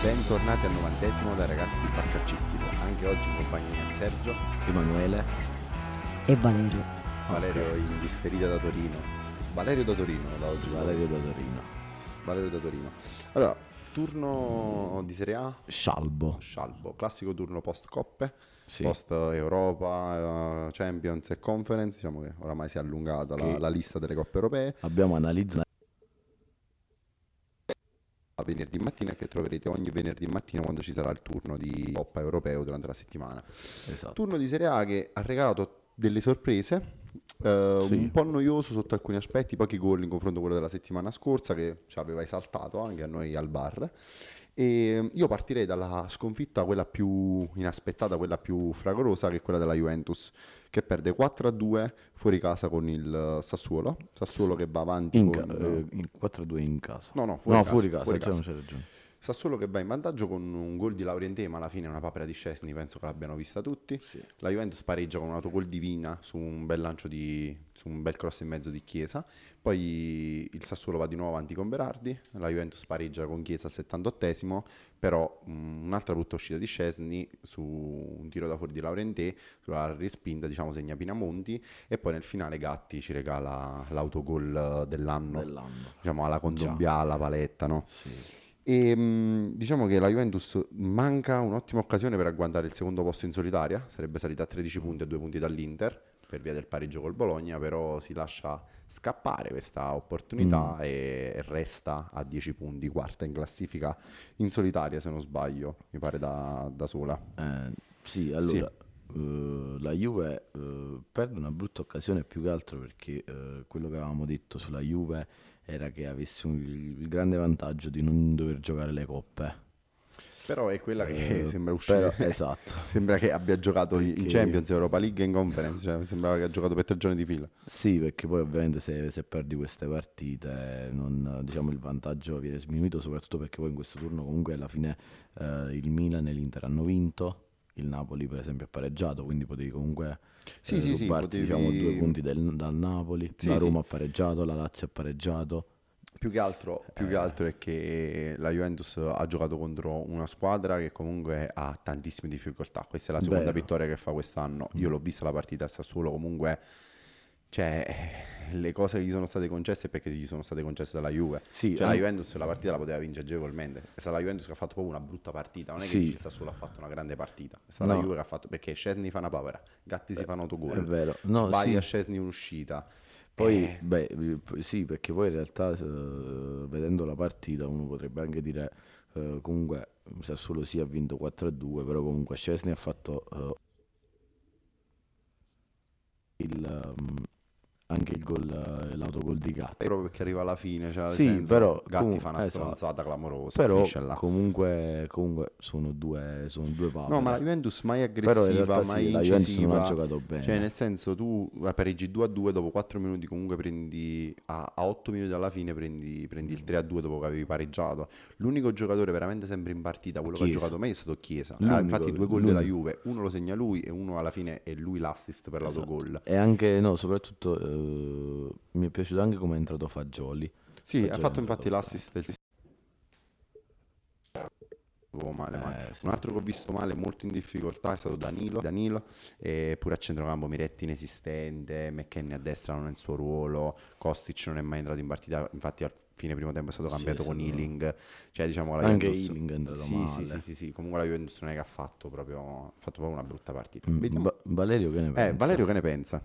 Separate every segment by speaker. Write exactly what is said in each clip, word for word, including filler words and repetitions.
Speaker 1: Bentornati al novantesimo dai ragazzi di Bar Calcistico. Anche oggi in compagnia di Sergio,
Speaker 2: Emanuele
Speaker 3: e Valerio.
Speaker 1: Valerio
Speaker 2: Ok.
Speaker 1: in differita da Torino. Valerio da Torino da oggi.
Speaker 2: Valerio da Torino.
Speaker 1: Valerio da Torino. Allora, turno di Serie A,
Speaker 2: Scialbo.
Speaker 1: Scialbo, classico turno post coppe,
Speaker 2: Sì.
Speaker 1: post Europa, eh, Champions e Conference. Diciamo che oramai si è allungata la,
Speaker 2: Che-
Speaker 1: la lista delle coppe europee.
Speaker 2: Abbiamo analizzato.
Speaker 1: A venerdì mattina, che troverete ogni venerdì mattina quando ci sarà il turno di Coppa Europeo durante la settimana.
Speaker 2: Esatto.
Speaker 1: Turno di Serie A che ha regalato delle sorprese, eh,
Speaker 2: Sì.
Speaker 1: un po' noioso sotto alcuni aspetti, pochi gol in confronto a quello della settimana scorsa che ci aveva esaltato anche a noi al bar. E io partirei dalla sconfitta, quella più inaspettata, quella più fragorosa, che è quella della Juventus, che perde quattro a due fuori casa con il Sassuolo. Sassuolo che va avanti
Speaker 2: In
Speaker 1: con...
Speaker 2: ca- eh, in quattro a due in casa.
Speaker 1: No, no, fuori
Speaker 2: no,
Speaker 1: casa,
Speaker 2: fuori casa,
Speaker 1: fuori
Speaker 2: cioè,
Speaker 1: casa.
Speaker 2: non c'è ragione.
Speaker 1: Sassuolo che va in vantaggio con un gol di Laurienté, ma alla fine è una papera di Szczesny, penso che l'abbiano vista tutti.
Speaker 2: Sì.
Speaker 1: La Juventus pareggia con un autogol di Vina su un bel lancio di su un bel cross in mezzo di Chiesa. Poi il Sassuolo va di nuovo avanti con Berardi, la Juventus pareggia con Chiesa al settantottesimo, però mh, un'altra brutta uscita di Szczesny su un tiro da fuori di Laurienté, sulla respinta, diciamo, segna Pinamonti, e poi nel finale Gatti ci regala l'autogol dell'anno,
Speaker 2: Dell'anno.
Speaker 1: diciamo alla Condombia, alla paletta, no?
Speaker 2: Sì.
Speaker 1: E mh, diciamo che la Juventus manca un'ottima occasione per agguantare il secondo posto in solitaria, sarebbe salita a tredici punti, a due punti dall'Inter per via del pareggio col Bologna, però si lascia scappare questa opportunità e resta a dieci punti, quarta in classifica in solitaria, se non sbaglio, mi pare da, da sola.
Speaker 2: Eh, sì, allora eh, la Juve eh, perde una brutta occasione più che altro perché eh, quello che avevamo detto sulla Juve era che avesse un- il grande vantaggio di non dover giocare le coppe.
Speaker 1: Però è quella che
Speaker 2: Eh,
Speaker 1: sembra uscire,
Speaker 2: però- esatto.
Speaker 1: sembra che abbia giocato in
Speaker 2: Perché-
Speaker 1: Champions, Europa League e in Conference, cioè sembrava che ha giocato per tre giorni di fila.
Speaker 2: Sì, perché poi ovviamente se, se perdi queste partite non, diciamo, il vantaggio viene sminuito, soprattutto perché poi in questo turno comunque alla fine eh, il Milan e l'Inter hanno vinto, il Napoli per esempio ha pareggiato, quindi potevi comunque
Speaker 1: Sì,
Speaker 2: eh,
Speaker 1: sì, sì,
Speaker 2: rubarti,
Speaker 1: potevi-
Speaker 2: diciamo, due punti del- dal Napoli,
Speaker 1: Sì,
Speaker 2: la
Speaker 1: sì.
Speaker 2: Roma ha pareggiato, la Lazio ha pareggiato.
Speaker 1: Più che altro, più che altro è che la Juventus ha giocato contro una squadra che comunque ha tantissime difficoltà. Questa è la seconda
Speaker 2: Vero.
Speaker 1: vittoria che fa quest'anno. Io l'ho vista la partita al Sassuolo, comunque, cioè, le cose che gli sono state concesse è perché gli sono state concesse dalla Juve.
Speaker 2: Sì,
Speaker 1: Cioè, la
Speaker 2: an-
Speaker 1: Juventus la partita la poteva vincere agevolmente. È stata la Juventus che ha fatto proprio una brutta partita. Non è che
Speaker 2: Sì.
Speaker 1: dici il Sassuolo ha fatto una grande partita. È stata la
Speaker 2: No.
Speaker 1: Juve che ha fatto, perché Szczesny fa una papera, Gatti si fa un autogol,
Speaker 2: è vero. No,
Speaker 1: sbaglia
Speaker 2: sì.
Speaker 1: Szczesny un'uscita.
Speaker 2: Poi,
Speaker 1: Eh,
Speaker 2: beh, eh, p- sì, perché poi in realtà eh, vedendo la partita uno potrebbe anche dire eh, comunque Sassuolo sì ha vinto quattro a due, però comunque Szczesny ha fatto eh, il, ehm, anche il gol, eh, l'autogol di Gatti.
Speaker 1: proprio perché arriva alla fine, cioè, nel
Speaker 2: Sì,
Speaker 1: senso,
Speaker 2: però
Speaker 1: Gatti
Speaker 2: comu-
Speaker 1: fa una
Speaker 2: esatto.
Speaker 1: stronzata clamorosa,
Speaker 2: Però
Speaker 1: finisce là.
Speaker 2: comunque, comunque sono due, sono due papere.
Speaker 1: No, ma la Juventus mai
Speaker 2: Però in
Speaker 1: aggressiva,
Speaker 2: realtà sì,
Speaker 1: mai
Speaker 2: la Juventus
Speaker 1: incisiva.
Speaker 2: non ha giocato bene.
Speaker 1: Cioè, nel senso, tu pareggi due a due, dopo quattro minuti comunque prendi a, a otto minuti alla fine prendi, prendi il tre a due dopo che avevi pareggiato. L'unico giocatore veramente sempre in partita, quello che
Speaker 2: Chiesa.
Speaker 1: ha giocato meglio è stato Chiesa. Ah,
Speaker 2: L'unico-
Speaker 1: infatti due gol della
Speaker 2: l'unico.
Speaker 1: Juve, uno lo segna lui e uno alla fine è lui l'assist per l'autogol.
Speaker 2: E anche, no, soprattutto eh, mi è piaciuto anche come è entrato Fagioli.
Speaker 1: Sì,
Speaker 2: Fagioli
Speaker 1: ha
Speaker 2: è
Speaker 1: fatto
Speaker 2: entrato
Speaker 1: infatti
Speaker 2: bene.
Speaker 1: l'assist del Oh, male, male.
Speaker 2: Eh, sì.
Speaker 1: Un altro che ho visto male, molto in difficoltà, è stato Danilo, Danilo e pure a centrocampo Miretti inesistente, McKennie a destra non è il suo ruolo, Kostic non è mai entrato in partita, infatti al fine primo tempo è stato
Speaker 2: Sì,
Speaker 1: cambiato
Speaker 2: è
Speaker 1: con
Speaker 2: stato-
Speaker 1: Ealing, cioè diciamo che la
Speaker 2: Anche
Speaker 1: Juventus...
Speaker 2: Ealing è entrato
Speaker 1: sì,
Speaker 2: male.
Speaker 1: sì, sì, sì, sì, comunque la Juventus non è che ha fatto proprio, ha fatto proprio una brutta partita.
Speaker 2: Mm,
Speaker 1: Vediamo-
Speaker 2: Va- Valerio che ne pensa?
Speaker 1: Eh, Valerio che ne pensa?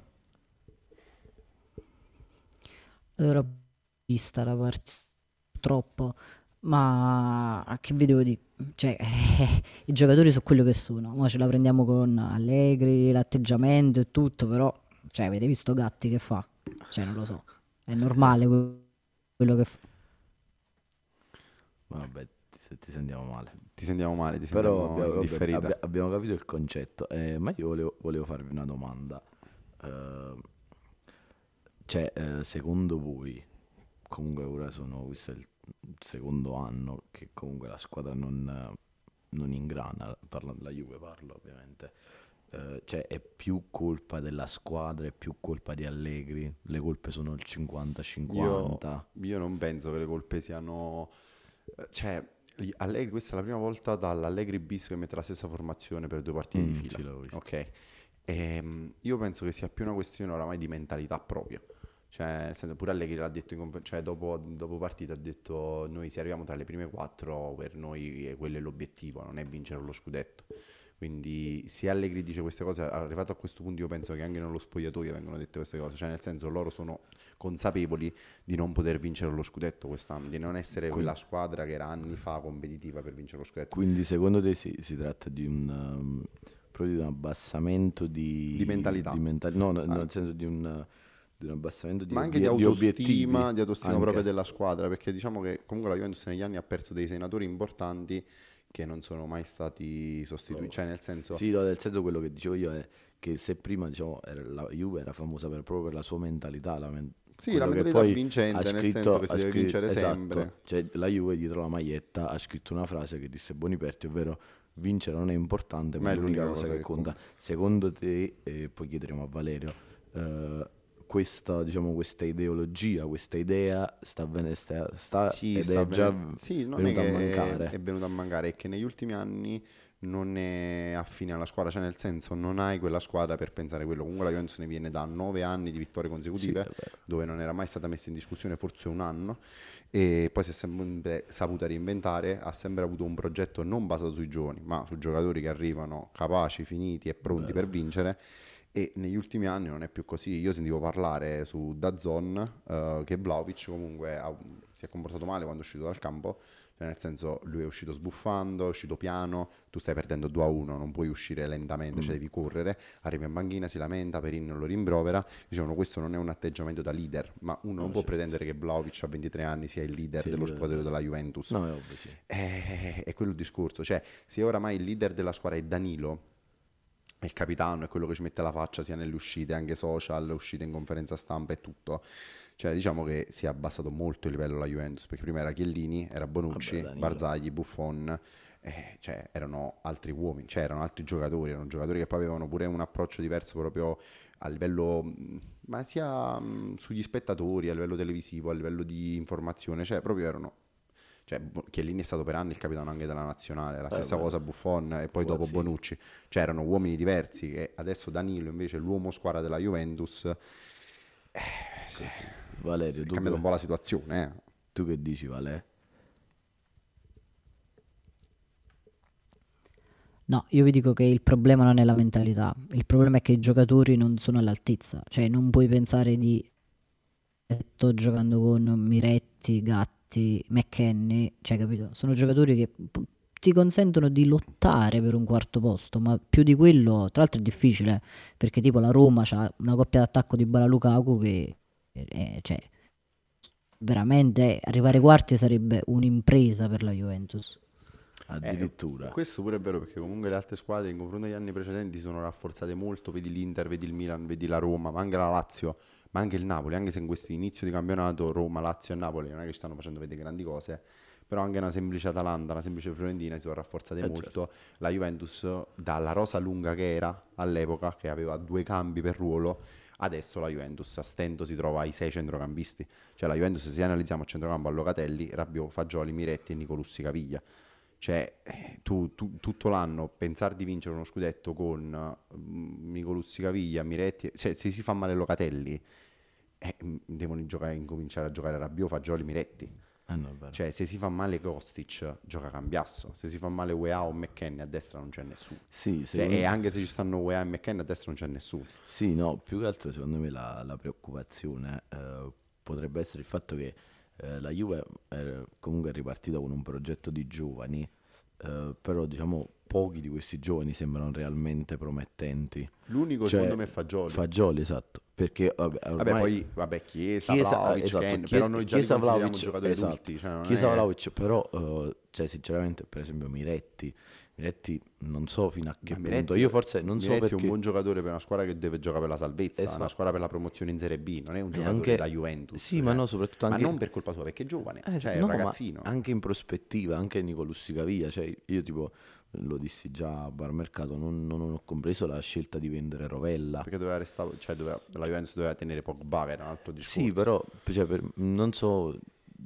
Speaker 3: Allora, ho vista la partita troppo, ma che vi devo dire? Cioè, eh, i giocatori sono quello che sono. Ora ce la prendiamo con Allegri, l'atteggiamento e tutto, però, cioè, avete visto Gatti che fa? Cioè, non lo so. È normale que- quello che fa.
Speaker 2: Vabbè, ti, se- ti sentiamo male.
Speaker 1: Ti sentiamo male, ti
Speaker 2: Però
Speaker 1: sentiamo
Speaker 2: abbiamo,
Speaker 1: in
Speaker 2: vabbè,
Speaker 1: differita.
Speaker 2: abbia- abbiamo capito il concetto. Eh, ma io volevo, volevo farvi una domanda. Eh, cioè, eh, secondo voi, comunque ora sono, questo è il secondo anno che comunque la squadra non, eh, non ingrana, parlo della Juve, parlo ovviamente. Eh, cioè, è più colpa della squadra, è più colpa di Allegri, le colpe sono il cinquanta
Speaker 1: Io,
Speaker 2: cinquanta.
Speaker 1: io non penso che le colpe siano... eh, Cioè, Gli Allegri, questa è la prima volta dall'Allegri bis che mette la stessa formazione per due partite di
Speaker 2: Mm,
Speaker 1: fila.
Speaker 2: sì, l'avevo visto.
Speaker 1: Ok. Ehm, io penso che sia più una questione oramai di mentalità propria. Cioè, nel senso, pure Allegri l'ha detto in confer- cioè, dopo, dopo partita ha detto noi se arriviamo tra le prime quattro per noi è- quello è l'obiettivo, non è vincere lo scudetto. Quindi se Allegri dice queste cose, arrivato a questo punto io penso che anche nello spogliatoio vengono dette queste cose, cioè nel senso loro sono consapevoli di non poter vincere lo scudetto quest'anno, di non essere
Speaker 2: Quindi,
Speaker 1: quella squadra che era anni fa competitiva per vincere lo scudetto.
Speaker 2: quindi secondo te si, si tratta di un, um, proprio di un abbassamento di,
Speaker 1: Di mentalità.
Speaker 2: di mentali- no, no,
Speaker 1: Ah,
Speaker 2: nel senso di un, di un abbassamento di,
Speaker 1: ma anche di
Speaker 2: obie- di obiettivi
Speaker 1: autostima, di autostima proprio
Speaker 2: anche.
Speaker 1: della squadra, perché diciamo che comunque la Juventus negli anni ha perso dei senatori importanti che non sono mai stati sostituiti,
Speaker 2: Oh.
Speaker 1: cioè nel senso,
Speaker 2: Sì, no, nel senso quello che dicevo io è che se prima diciamo era- la Juve era famosa per, proprio per la sua mentalità, la men-
Speaker 1: sì, la
Speaker 2: quello che
Speaker 1: mentalità
Speaker 2: poi ha
Speaker 1: vincente, nel senso
Speaker 2: scritto,
Speaker 1: che si
Speaker 2: ha
Speaker 1: deve
Speaker 2: scri-
Speaker 1: vincere
Speaker 2: esatto,
Speaker 1: sempre.
Speaker 2: cioè la Juve dietro la maglietta ha scritto una frase che disse Boniperti, ovvero vincere non è importante, ma
Speaker 1: Ma
Speaker 2: è
Speaker 1: è
Speaker 2: l'unica
Speaker 1: l'unica
Speaker 2: cosa
Speaker 1: cosa
Speaker 2: che
Speaker 1: che
Speaker 2: conta.
Speaker 1: conta.
Speaker 2: Secondo te, e poi chiederemo a Valerio, eh, questa, diciamo, questa ideologia, questa idea sta, avven- sta, sta
Speaker 1: Sì,
Speaker 2: ed
Speaker 1: sta
Speaker 2: è già
Speaker 1: avvenendo. Sì, non è
Speaker 2: venuta a
Speaker 1: che
Speaker 2: mancare.
Speaker 1: è venuto a mancare, è che negli ultimi anni non è affine alla squadra, cioè nel senso non hai quella squadra per pensare quello. Comunque la Juventus ne viene da nove anni di vittorie
Speaker 2: Sì, è
Speaker 1: consecutive,
Speaker 2: vero.
Speaker 1: dove non era mai stata messa in discussione, forse un anno, e poi si è sempre saputa reinventare, ha sempre avuto un progetto non basato sui giovani, ma su giocatori che arrivano capaci, finiti e pronti per
Speaker 2: Vero.
Speaker 1: vincere. E negli ultimi anni non è più così. Io sentivo parlare su DAZN eh, che Vlahovic comunque ha- si è comportato male quando è uscito dal campo, cioè nel senso lui è uscito sbuffando, è uscito piano, tu stai perdendo due a uno, non puoi uscire lentamente, cioè
Speaker 2: Mm.
Speaker 1: devi correre, arriva in banchina, si lamenta, Perin lo rimprovera, dicevano questo non è un atteggiamento da leader, ma uno non
Speaker 2: No,
Speaker 1: può
Speaker 2: certo.
Speaker 1: pretendere che Vlahovic a ventitré anni sia il leader
Speaker 2: Sì, il
Speaker 1: dello
Speaker 2: leader
Speaker 1: spogliatoio
Speaker 2: del-
Speaker 1: della Juventus.
Speaker 2: No, è ovvio, sì.
Speaker 1: Eh, È quello il discorso, cioè se oramai il leader della squadra è Danilo, è il capitano, è quello che ci mette la faccia sia nelle uscite, anche social, uscite in conferenza stampa e tutto. Cioè, diciamo che si è abbassato molto il livello la Juventus, perché prima era Chiellini, era
Speaker 2: Vabbè,
Speaker 1: Bonucci,
Speaker 2: Danilo.
Speaker 1: Barzagli, Buffon, eh, cioè erano altri uomini, cioè erano altri giocatori, erano giocatori che poi avevano pure un approccio diverso proprio a livello, mh, ma sia mh, sugli spettatori, a livello televisivo, a livello di informazione, cioè proprio erano. Cioè, Bo- Chiellini è stato per anni il capitano anche della nazionale, la
Speaker 2: Eh,
Speaker 1: stessa
Speaker 2: beh,
Speaker 1: cosa Buffon e poi
Speaker 2: fu-
Speaker 1: dopo
Speaker 2: sì.
Speaker 1: Bonucci. Cioè, erano uomini diversi che adesso Danilo invece è l'uomo squadra della Juventus. Eh,
Speaker 2: Sì, sì.
Speaker 1: È
Speaker 2: Valerio, tu
Speaker 1: cambiata
Speaker 2: che,
Speaker 1: un po' la situazione, eh.
Speaker 2: tu che dici, Vale?
Speaker 3: No, io vi dico che il problema non è la mentalità, il problema è che i giocatori non sono all'altezza, cioè non puoi pensare di sto giocando con Miretti, Gatti, McKennie, cioè capito? Sono giocatori che p- ti consentono di lottare per un quarto posto, ma più di quello, tra l'altro è difficile, perché tipo la Roma ha una coppia d'attacco di Dybala Lukaku che eh, cioè veramente arrivare ai quarti sarebbe un'impresa per la Juventus.
Speaker 1: Eh,
Speaker 2: Addirittura.
Speaker 1: questo pure è vero perché comunque le altre squadre in confronto agli anni precedenti sono rafforzate molto, vedi l'Inter, vedi il Milan, vedi la Roma, ma anche la Lazio, ma anche il Napoli, anche se in questo inizio di campionato Roma, Lazio e Napoli non è che ci stanno facendo vedere grandi cose, però anche una semplice Atalanta, una semplice Fiorentina si sono rafforzate
Speaker 2: Eh,
Speaker 1: molto.
Speaker 2: certo.
Speaker 1: La Juventus dalla rosa lunga che era all'epoca, che aveva due cambi per ruolo, adesso la Juventus a stento si trova ai sei centrocampisti, cioè la Juventus se analizziamo a centrocampo a Locatelli, Rabiot, Fagioli, Miretti e Nicolussi Caviglia. Cioè, eh, tu, tu- tutto l'anno pensare di vincere uno scudetto con mm, Nicolussi Caviglia, Miretti, cioè se si fa male Locatelli, eh, mm, devono giocare, incominciare a giocare Rabiot, Fagioli, Miretti.
Speaker 2: Eh, no, è vero.
Speaker 1: Cioè, se si fa male Kostic, gioca Cambiasso. Se si fa male U E A o McKennie, a destra non c'è nessuno.
Speaker 2: Sì,
Speaker 1: Cioè,
Speaker 2: secondo-
Speaker 1: e anche se ci stanno U E A e McKennie, a destra non c'è nessuno.
Speaker 2: sì, no, più che altro secondo me la, la preoccupazione eh, potrebbe essere il fatto che eh, la Juve è comunque è ripartita con un progetto di giovani, eh, però diciamo pochi di questi giovani sembrano realmente promettenti.
Speaker 1: L'unico
Speaker 2: Cioè,
Speaker 1: secondo me è Fagioli.
Speaker 2: Fagioli, esatto, perché vabbè,
Speaker 1: Vabbè,
Speaker 2: ormai
Speaker 1: poi, vabbè, Chiesa,
Speaker 2: Chiesa,
Speaker 1: Vlahovic,
Speaker 2: eh, esatto,
Speaker 1: Ken,
Speaker 2: Chiesa,
Speaker 1: però noi già li
Speaker 2: Chiesa,
Speaker 1: consideriamo
Speaker 2: Vlahovic,
Speaker 1: giocatori
Speaker 2: esatto.
Speaker 1: adulti. Cioè non
Speaker 2: Chiesa
Speaker 1: è-
Speaker 2: Vlahovic, però, eh, cioè, sinceramente, per esempio, Miretti, Miretti non so fino a che
Speaker 1: Ma
Speaker 2: punto.
Speaker 1: Miretti,
Speaker 2: Io forse non so
Speaker 1: Miretti è
Speaker 2: perché.
Speaker 1: un buon giocatore per una squadra che deve giocare per la salvezza,
Speaker 2: Esatto.
Speaker 1: una squadra per la promozione in Serie B, non è un
Speaker 2: E
Speaker 1: giocatore
Speaker 2: anche-
Speaker 1: da Juventus.
Speaker 2: sì,
Speaker 1: cioè.
Speaker 2: ma no, soprattutto
Speaker 1: Ma
Speaker 2: anche-
Speaker 1: non per colpa sua, perché è giovane,
Speaker 2: Eh,
Speaker 1: cioè è
Speaker 2: no,
Speaker 1: un
Speaker 2: ma
Speaker 1: ragazzino.
Speaker 2: anche in prospettiva, anche Nicolussi Caviglia, cioè io tipo lo dissi già a Bar Mercato, non, non ho compreso la scelta di vendere Rovella.
Speaker 1: Perché doveva restare, cioè doveva- la Juventus doveva tenere Pogba, che era un altro discorso.
Speaker 2: Sì, però cioè, per- non so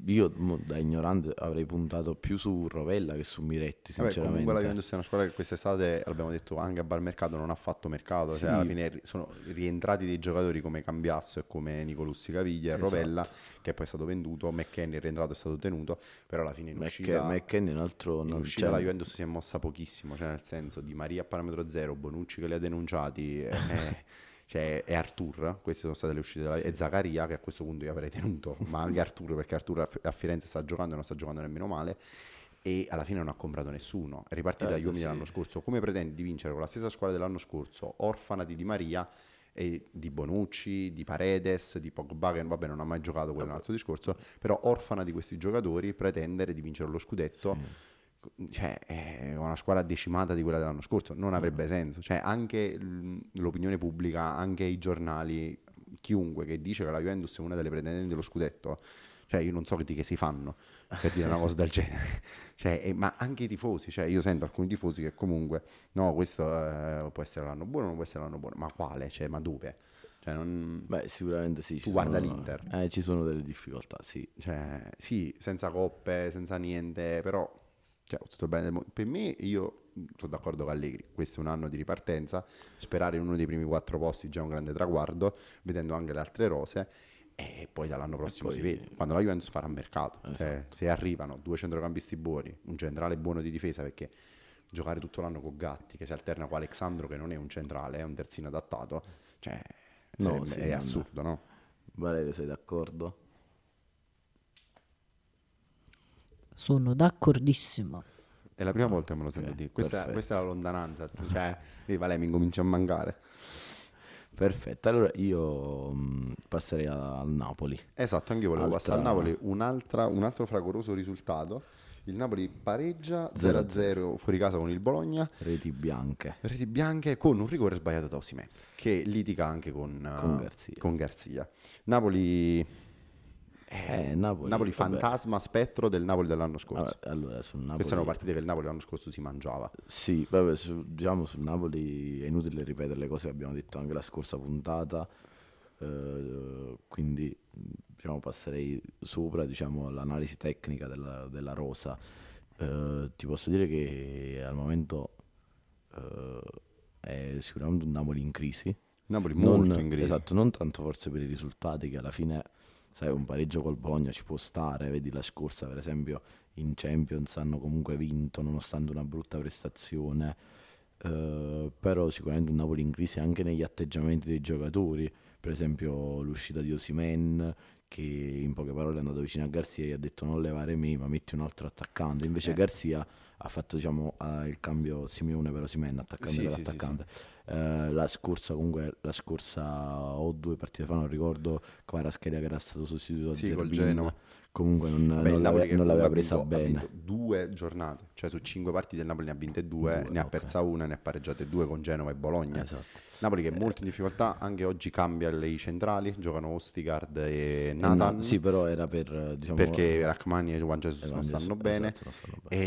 Speaker 2: io mo, da ignorante avrei puntato più su Rovella che su Miretti,
Speaker 1: Vabbè,
Speaker 2: sinceramente.
Speaker 1: comunque la Juventus è una squadra che quest'estate, l'abbiamo detto anche a bar mercato, non ha fatto mercato,
Speaker 2: Sì.
Speaker 1: cioè alla fine ri- sono rientrati dei giocatori come Cambiasso e come Nicolussi Caviglia e
Speaker 2: Esatto.
Speaker 1: Rovella, che poi è stato venduto, McKennie è rientrato, è stato tenuto, però alla fine in
Speaker 2: Mc-
Speaker 1: uscita,
Speaker 2: McKennie è un altro...
Speaker 1: in
Speaker 2: non-
Speaker 1: uscita
Speaker 2: cioè,
Speaker 1: la Juventus si è mossa pochissimo, cioè nel senso Di Maria a parametro zero, Bonucci che li ha denunciati, e, e- cioè, e Artur, queste sono state le uscite della, e Zaccaria che a questo punto io avrei tenuto, ma anche Artur perché Artur a F- a Firenze sta giocando e non sta giocando nemmeno male, e alla fine non ha comprato nessuno, è ripartita
Speaker 2: Eh,
Speaker 1: agli uomini
Speaker 2: sì.
Speaker 1: dell'anno scorso. Come pretendi di vincere con la stessa squadra dell'anno scorso, orfana di Di Maria e di Bonucci, di Paredes, di Pogba, che vabbè non ha mai giocato, quello è un altro discorso, però orfana di questi giocatori, pretendere di vincere lo scudetto, cioè è una squadra decimata di quella dell'anno scorso, non avrebbe senso, cioè anche l- l'opinione pubblica, anche i giornali, chiunque che dice che la Juventus è una delle pretendenti dello scudetto, cioè io non so di che si fanno per dire una cosa del genere, cioè, e- ma anche i tifosi, cioè io sento alcuni tifosi che comunque no, questo eh, può essere l'anno buono, non può essere l'anno buono, ma quale? Cioè, ma dove? Cioè, non...
Speaker 2: Beh, sicuramente sì.
Speaker 1: Tu
Speaker 2: ci
Speaker 1: guarda
Speaker 2: sono-
Speaker 1: l'Inter.
Speaker 2: Eh, ci sono delle difficoltà, sì.
Speaker 1: Cioè, sì, senza coppe, senza niente, però cioè, tutto bene. del mo- Per me, io sono d'accordo con Allegri. Questo è un anno di ripartenza. Sperare in uno dei primi quattro posti già è un grande traguardo, vedendo anche le altre rose. E poi dall'anno prossimo
Speaker 2: poi-
Speaker 1: si vede. Quando la Juventus farà mercato. Cioè,
Speaker 2: Esatto.
Speaker 1: se arrivano due centrocampisti buoni, un centrale buono di difesa, perché giocare tutto l'anno con Gatti, che si alterna con Alexandro, che non è un centrale, è un terzino adattato, cioè,
Speaker 2: No,
Speaker 1: sarebbe-
Speaker 2: sì,
Speaker 1: è
Speaker 2: non-
Speaker 1: assurdo, no?
Speaker 2: Valerio, sei d'accordo?
Speaker 3: Sono d'accordissimo.
Speaker 1: È la prima volta che me lo sento
Speaker 2: ok,
Speaker 1: dire. Questa,
Speaker 2: perfetto.
Speaker 1: questa è la lontananza. Cioè, vedi, Vale, mi comincia a mancare.
Speaker 2: Perfetto, allora io mh, passerei a- al Napoli.
Speaker 1: Esatto, anche io volevo
Speaker 2: Altra-
Speaker 1: passare al Napoli un'altra, un altro fragoroso risultato. Il Napoli pareggia zero a zero fuori casa con il Bologna.
Speaker 2: Reti bianche.
Speaker 1: Reti bianche con un rigore sbagliato da Osimhen, che litiga anche con,
Speaker 2: Con
Speaker 1: eh,
Speaker 2: Garzia.
Speaker 1: con Garzia. Napoli,
Speaker 2: Eh, Napoli,
Speaker 1: Napoli
Speaker 2: vabbè.
Speaker 1: fantasma, spettro del Napoli dell'anno scorso.
Speaker 2: Vabbè, allora sul Napoli...
Speaker 1: Queste erano partite che il Napoli l'anno scorso si mangiava.
Speaker 2: Sì, vabbè, su- diciamo sul Napoli è inutile ripetere le cose che abbiamo detto anche la scorsa puntata, eh, quindi diciamo, passerei sopra diciamo, all'analisi tecnica della, della rosa. Eh, ti posso dire che al momento eh, è sicuramente un Napoli in crisi.
Speaker 1: Napoli
Speaker 2: Non-
Speaker 1: molto in crisi.
Speaker 2: Esatto, non tanto forse per i risultati che alla fine, sai, un pareggio col Bologna ci può stare, vedi la scorsa per esempio in Champions hanno comunque vinto nonostante una brutta prestazione, eh, però sicuramente un Napoli in crisi anche negli atteggiamenti dei giocatori, per esempio l'uscita di Osimhen che in poche parole è andato vicino a Garzia e gli ha detto non levare me ma metti un altro attaccante, invece
Speaker 1: Eh.
Speaker 2: Garzia ha fatto diciamo eh, il cambio Simeone per Osimhen, attaccante
Speaker 1: Sì,
Speaker 2: per
Speaker 1: sì, sì,
Speaker 2: attaccante. Eh, la scorsa comunque la scorsa o due partite fa non ricordo Kvaratskhelia che era stato sostituito da
Speaker 1: Sì, col
Speaker 2: Zerbin,
Speaker 1: Genoa.
Speaker 2: comunque non,
Speaker 1: Vabbè,
Speaker 2: non
Speaker 1: il Napoli
Speaker 2: l'aveva,
Speaker 1: che
Speaker 2: non l'aveva
Speaker 1: comunque
Speaker 2: presa
Speaker 1: ha vinto, ha
Speaker 2: bene.
Speaker 1: vinto due giornate, cioè su cinque partite il Napoli ne ha vinte due,
Speaker 2: Due,
Speaker 1: ne ha
Speaker 2: ok.
Speaker 1: persa una e ne ha pareggiate due con Genova e Bologna.
Speaker 2: Esatto.
Speaker 1: Napoli che è molto in difficoltà, anche oggi cambia le i centrali, giocano Ostigard e
Speaker 2: Eh,
Speaker 1: Nathan,
Speaker 2: no, sì, però era per eh, diciamo,
Speaker 1: perché Rachmani e Juan Jesus
Speaker 2: eh,
Speaker 1: non
Speaker 2: esatto,
Speaker 1: stanno bene.
Speaker 2: non stanno bene.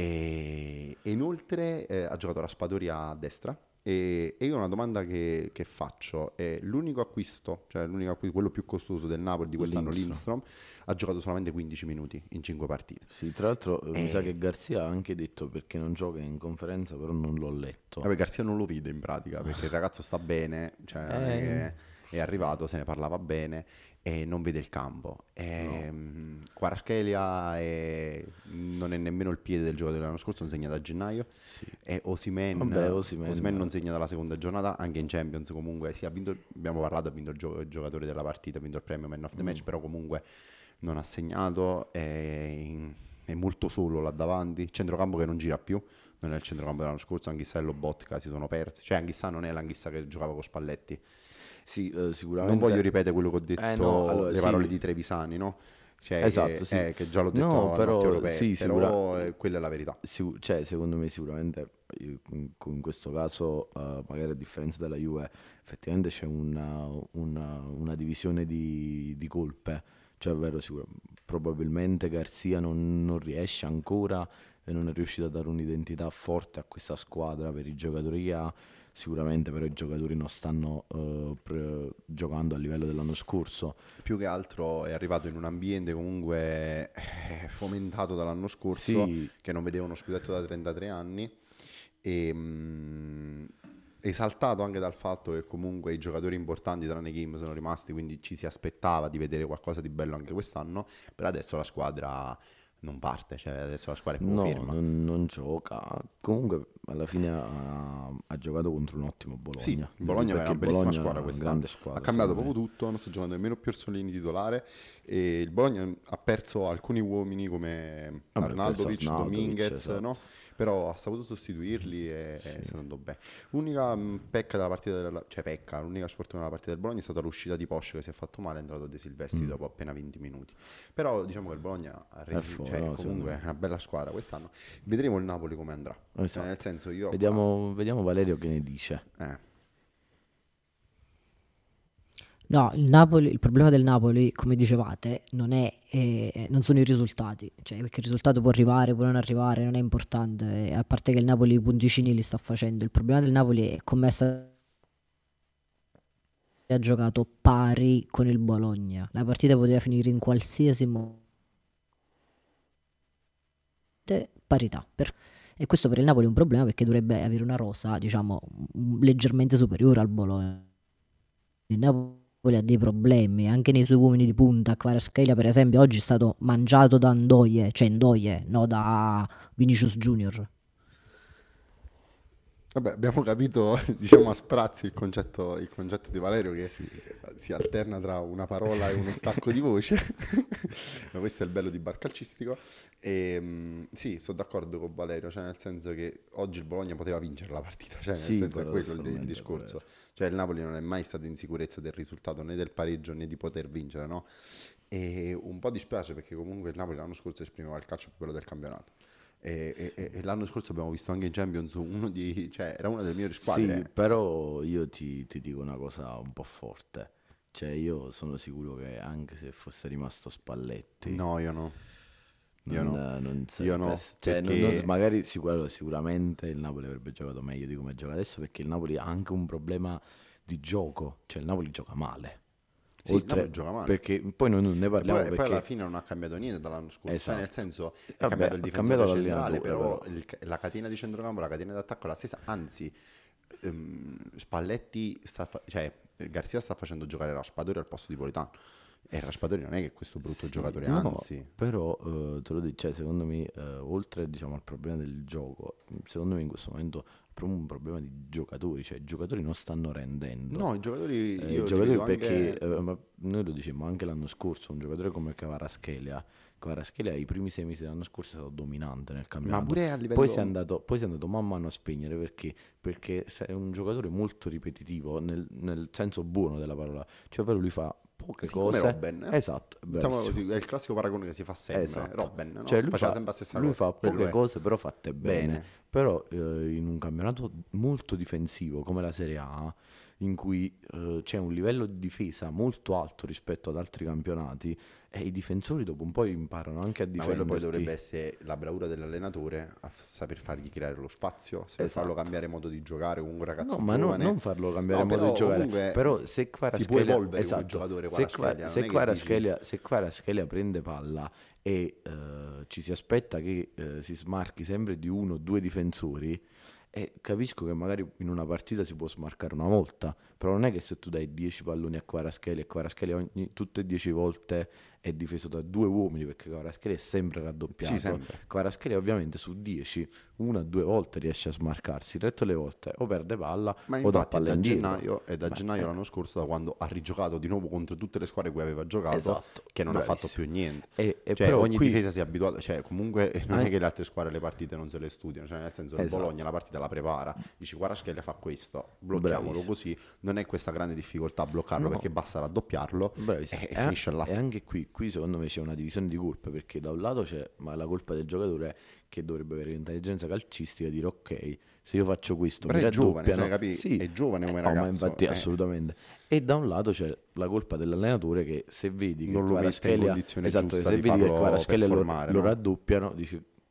Speaker 1: E, e inoltre eh, ha giocato Raspadori a destra. E, e io una domanda che, che faccio è l'unico acquisto, cioè l'unico acquisto, quello più costoso del Napoli di quest'anno,
Speaker 2: Lindstrom.
Speaker 1: Lindstrom, ha giocato solamente quindici minuti in cinque partite.
Speaker 2: Sì, tra l'altro eh, mi
Speaker 1: Eh.
Speaker 2: sa che Garzia ha anche detto perché non gioca in conferenza, però non l'ho letto.
Speaker 1: Vabbè, Garzia non lo vede in pratica perché il ragazzo sta bene, cioè non è,
Speaker 2: Eh.
Speaker 1: che è arrivato, se ne parlava bene e non vede il campo. E, mh, Kvaratskhelia è- non è nemmeno il piede del giocatore dell'anno scorso, non segna da gennaio.
Speaker 2: Sì.
Speaker 1: E Osimhen,
Speaker 2: Vabbè, Osimhen-
Speaker 1: Osimhen non segna dalla seconda giornata, anche in Champions comunque. Sì, ha vinto, abbiamo parlato, ha vinto il, gio- il giocatore della partita, ha vinto il premio Man of the Match, però comunque non ha segnato, è, in- è molto solo là davanti. Centrocampo che non gira più, non è il centrocampo dell'anno scorso, Anghissà e Lobotka si sono persi. Cioè Anghissà non è l'Anghissà che giocava con Spalletti.
Speaker 2: Sì, eh, sicuramente.
Speaker 1: Non voglio ripetere quello che ho detto,
Speaker 2: Eh, no, allora,
Speaker 1: le
Speaker 2: sì.
Speaker 1: parole di Trevisani, no? Cioè,
Speaker 2: Esatto,
Speaker 1: che,
Speaker 2: sì.
Speaker 1: eh, che già l'ho detto
Speaker 2: No,
Speaker 1: a
Speaker 2: però,
Speaker 1: notti europee,
Speaker 2: sì,
Speaker 1: però
Speaker 2: sicura-
Speaker 1: eh, quella è la verità.
Speaker 2: Sicu- cioè, secondo me sicuramente io- in in questo caso, eh, magari a differenza della Juve, effettivamente c'è una, una- una divisione di, di colpe, cioè ovvero sicuro, probabilmente Garzia non, non riesce ancora e non è riuscito a dare un'identità forte a questa squadra per i giocatori che ha. sicuramente però i giocatori non stanno eh, pre- giocando a livello dell'anno scorso.
Speaker 1: Più che altro è arrivato in un ambiente comunque eh, fomentato dall'anno scorso,
Speaker 2: Sì,
Speaker 1: che non vedeva uno scudetto da trentatré anni, e mh, esaltato anche dal fatto che comunque i giocatori importanti tranne Kim sono rimasti, quindi ci si aspettava di vedere qualcosa di bello anche quest'anno, però adesso la squadra non parte, cioè adesso la squadra è proprio
Speaker 2: no,
Speaker 1: ferma.
Speaker 2: non, non gioca. Comunque alla fine ha, ha giocato contro un ottimo
Speaker 1: Sì,
Speaker 2: Bologna.
Speaker 1: il Bologna
Speaker 2: Perché
Speaker 1: era una
Speaker 2: il
Speaker 1: bellissima
Speaker 2: Bologna è
Speaker 1: squadra
Speaker 2: una
Speaker 1: quest'anno,
Speaker 2: grande
Speaker 1: ha
Speaker 2: squadra,
Speaker 1: cambiato
Speaker 2: secondo
Speaker 1: proprio
Speaker 2: me.
Speaker 1: tutto, non sta giocando nemmeno più Orsolini titolare e il Bologna ha perso alcuni uomini come
Speaker 2: Vabbè, ha perso
Speaker 1: Arnautovic,
Speaker 2: Arnautovic,
Speaker 1: Dominguez, no?
Speaker 2: esatto.
Speaker 1: Però ha saputo sostituirli e
Speaker 2: Sì.
Speaker 1: è sta andando bene. L'unica mh, pecca della partita della, cioè pecca, l'unica sfortuna della partita del Bologna è stata l'uscita di Posch che si è fatto male, è entrato De Silvestri
Speaker 2: Mm.
Speaker 1: dopo appena venti minuti. Però diciamo che il Bologna ha
Speaker 2: È
Speaker 1: resi-
Speaker 2: fuori,
Speaker 1: cioè,
Speaker 2: no, secondo
Speaker 1: comunque
Speaker 2: me.
Speaker 1: è una bella squadra quest'anno. Vedremo il Napoli come andrà. Cioè,
Speaker 2: Esatto.
Speaker 1: nel senso io
Speaker 2: Vediamo, vediamo Valerio che ne dice.
Speaker 1: eh,
Speaker 3: No, il Napoli, il problema del Napoli, come dicevate, non è, eh, non sono i risultati, cioè perché il risultato può arrivare, può non arrivare, non è importante, eh, a parte che il Napoli i punticini li sta facendo. Il problema del Napoli è come è stato ha giocato pari con il Bologna. La partita poteva finire in qualsiasi modo, parità. Per- E questo per il Napoli è un problema perché dovrebbe avere una rosa, diciamo, m- leggermente superiore al Bologna. Il Napoli ha dei problemi anche nei suoi uomini di punta. Kvaratskhelia per esempio oggi è stato mangiato da Ndoye, cioè Ndoye, no, da Vinicius Junior.
Speaker 1: Vabbè, abbiamo capito, diciamo a sprazzi il concetto, il concetto di Valerio che
Speaker 2: Sì.
Speaker 1: si alterna tra una parola e uno stacco di voce. Ma questo è il bello di bar calcistico. E, mh, sì, sono d'accordo con Valerio, cioè nel senso che oggi il Bologna poteva vincere la partita, cioè nel
Speaker 2: Sì,
Speaker 1: senso che quello è il, il
Speaker 2: paradossalmente è
Speaker 1: discorso. Cioè il Napoli non è mai stato in sicurezza del risultato né del pareggio né di poter vincere, no? E un po' dispiace perché comunque il Napoli l'anno scorso esprimeva il calcio più bello del campionato. E, e- e- e l'anno scorso abbiamo visto anche in Champions uno di, cioè era una delle migliori
Speaker 2: Sì,
Speaker 1: squadre.
Speaker 2: però io ti, ti dico una cosa un po' forte. Cioè, io sono sicuro che anche se fosse rimasto Spalletti,
Speaker 1: No, io no. Io
Speaker 2: non,
Speaker 1: no.
Speaker 2: non
Speaker 1: Io
Speaker 2: sarebbe...
Speaker 1: no,
Speaker 2: Cioè, non-
Speaker 1: perché
Speaker 2: non- magari sicur- sicuramente il Napoli avrebbe giocato meglio di come gioca adesso, perché il Napoli ha anche un problema di gioco. Cioè, il Napoli gioca male.
Speaker 1: sì, il
Speaker 2: Oltre...
Speaker 1: Napoli gioca male.
Speaker 2: Perché poi noi non ne
Speaker 1: E
Speaker 2: parliamo
Speaker 1: poi, poi alla
Speaker 2: perché...
Speaker 1: fine non ha cambiato niente dall'anno scorso, cioè
Speaker 2: Esatto.
Speaker 1: nel senso è
Speaker 2: Vabbè,
Speaker 1: cambiato il
Speaker 2: ha
Speaker 1: difensore
Speaker 2: cambiato
Speaker 1: centrale,
Speaker 2: l'allenatore,
Speaker 1: però
Speaker 2: però.
Speaker 1: il- la catena di centrocampo, la catena d'attacco è la stessa, anzi ehm, Spalletti sta fa- cioè Garzia sta facendo giocare Raspadori al posto di Politano e Raspadori non è che è questo brutto
Speaker 2: Sì,
Speaker 1: giocatore,
Speaker 2: no,
Speaker 1: anzi
Speaker 2: però eh, te lo dico, cioè, secondo me, eh, oltre diciamo, al problema del gioco, secondo me in questo momento è proprio un problema di giocatori, cioè i giocatori non stanno rendendo.
Speaker 1: no, i giocatori
Speaker 2: Eh,
Speaker 1: io
Speaker 2: i
Speaker 1: li
Speaker 2: giocatori
Speaker 1: vedo
Speaker 2: perché,
Speaker 1: anche
Speaker 2: eh, ma noi lo dicevamo anche l'anno scorso, un giocatore come Kvaratskhelia, Kvaratskhelia i primi sei mesi dell'anno scorso è stato dominante nel
Speaker 1: ma
Speaker 2: campionato.
Speaker 1: pure a
Speaker 2: Poi
Speaker 1: livello
Speaker 2: si è andato, poi si è andato man mano a spegnere perché, perché se- è un giocatore molto ripetitivo nel, nel senso buono della parola, cioè ovvero lui fa poche
Speaker 1: sì, come
Speaker 2: cose.
Speaker 1: Robben, eh?
Speaker 2: Esatto,
Speaker 1: Diciamolo
Speaker 2: bravissimo.
Speaker 1: così, è il classico paragone che si fa sempre,
Speaker 2: Esatto.
Speaker 1: Robben, no?
Speaker 2: Cioè lui
Speaker 1: Faceva
Speaker 2: fa,
Speaker 1: sempre la stessa
Speaker 2: lui
Speaker 1: cosa,
Speaker 2: fa
Speaker 1: quello
Speaker 2: poche
Speaker 1: è.
Speaker 2: cose però fatte bene.
Speaker 1: Bene.
Speaker 2: Però eh, in un campionato molto difensivo come la Serie A, in cui eh, c'è un livello di difesa molto alto rispetto ad altri campionati, e i difensori dopo un po' imparano anche a
Speaker 1: Ma quello poi
Speaker 2: difenderti.
Speaker 1: dovrebbe essere la bravura dell'allenatore a f- saper fargli creare lo spazio, saper
Speaker 2: Esatto.
Speaker 1: farlo cambiare modo di giocare con un ragazzo
Speaker 2: No, ma no-
Speaker 1: giovane.
Speaker 2: non farlo cambiare
Speaker 1: No,
Speaker 2: modo
Speaker 1: però
Speaker 2: di giocare.
Speaker 1: comunque
Speaker 2: Però se
Speaker 1: si può
Speaker 2: Kvaratskhelia,
Speaker 1: evolvere come
Speaker 2: esatto,
Speaker 1: giocatore
Speaker 2: se,
Speaker 1: Kvaratskhelia,
Speaker 2: Kva-
Speaker 1: non
Speaker 2: se
Speaker 1: è che dici
Speaker 2: Kvaratskhelia, se Kvaratskhelia prende palla e eh, ci si aspetta che eh, si smarchi sempre di uno o due difensori, e capisco che magari in una partita si può smarcare una volta, però non è che se tu dai dieci palloni a Kvaratskhelia e Kvaratskhelia ogni, tutte e dieci volte è difeso da due uomini, perché Kvaratskhelia è sempre raddoppiato.
Speaker 1: Sì, sempre.
Speaker 2: Kvaratskhelia ovviamente su dieci una o due volte riesce a smarcarsi, il resto delle volte o perde palla
Speaker 1: Ma
Speaker 2: o dà
Speaker 1: infatti è
Speaker 2: palla
Speaker 1: da
Speaker 2: indietro.
Speaker 1: gennaio, è da
Speaker 2: Beh,
Speaker 1: gennaio
Speaker 2: eh,
Speaker 1: l'anno scorso, da quando ha rigiocato di nuovo contro tutte le squadre cui aveva giocato,
Speaker 2: Esatto,
Speaker 1: che non ha fatto
Speaker 2: bravissimo.
Speaker 1: più niente.
Speaker 2: E, e
Speaker 1: Cioè
Speaker 2: però
Speaker 1: ogni
Speaker 2: qui
Speaker 1: difesa si è abituata, cioè comunque eh, non è
Speaker 2: An-
Speaker 1: che le altre squadre le partite non se le studiano, cioè nel senso il
Speaker 2: Esatto.
Speaker 1: Bologna la partita la prepara, dici Kvaratskhelia fa questo, blocchiamolo
Speaker 2: Bravissimo.
Speaker 1: così, non è questa grande difficoltà a bloccarlo
Speaker 2: No.
Speaker 1: perché basta raddoppiarlo
Speaker 2: Bravissimo.
Speaker 1: e, e
Speaker 2: E,
Speaker 1: finisce là.
Speaker 2: e anche qui, qui secondo me c'è una divisione di colpe, perché da un lato c'è ma la colpa del giocatore che dovrebbe avere l'intelligenza calcistica e dire ok, se io faccio questo
Speaker 1: Però
Speaker 2: mi
Speaker 1: è giovane,
Speaker 2: raddoppiano.
Speaker 1: cioè, capi?
Speaker 2: Sì.
Speaker 1: È giovane come
Speaker 2: Eh, no, ma
Speaker 1: ragazzo,
Speaker 2: infatti
Speaker 1: eh.
Speaker 2: assolutamente. E da un lato c'è la colpa dell'allenatore che se vedi che
Speaker 1: Non lo mette in
Speaker 2: Kvaratskhelia,
Speaker 1: condizione
Speaker 2: esatto,
Speaker 1: giusta
Speaker 2: se
Speaker 1: di
Speaker 2: vedi che
Speaker 1: farlo
Speaker 2: Kvaratskhelia lo,
Speaker 1: performare,
Speaker 2: lo
Speaker 1: no?
Speaker 2: raddoppiano, dici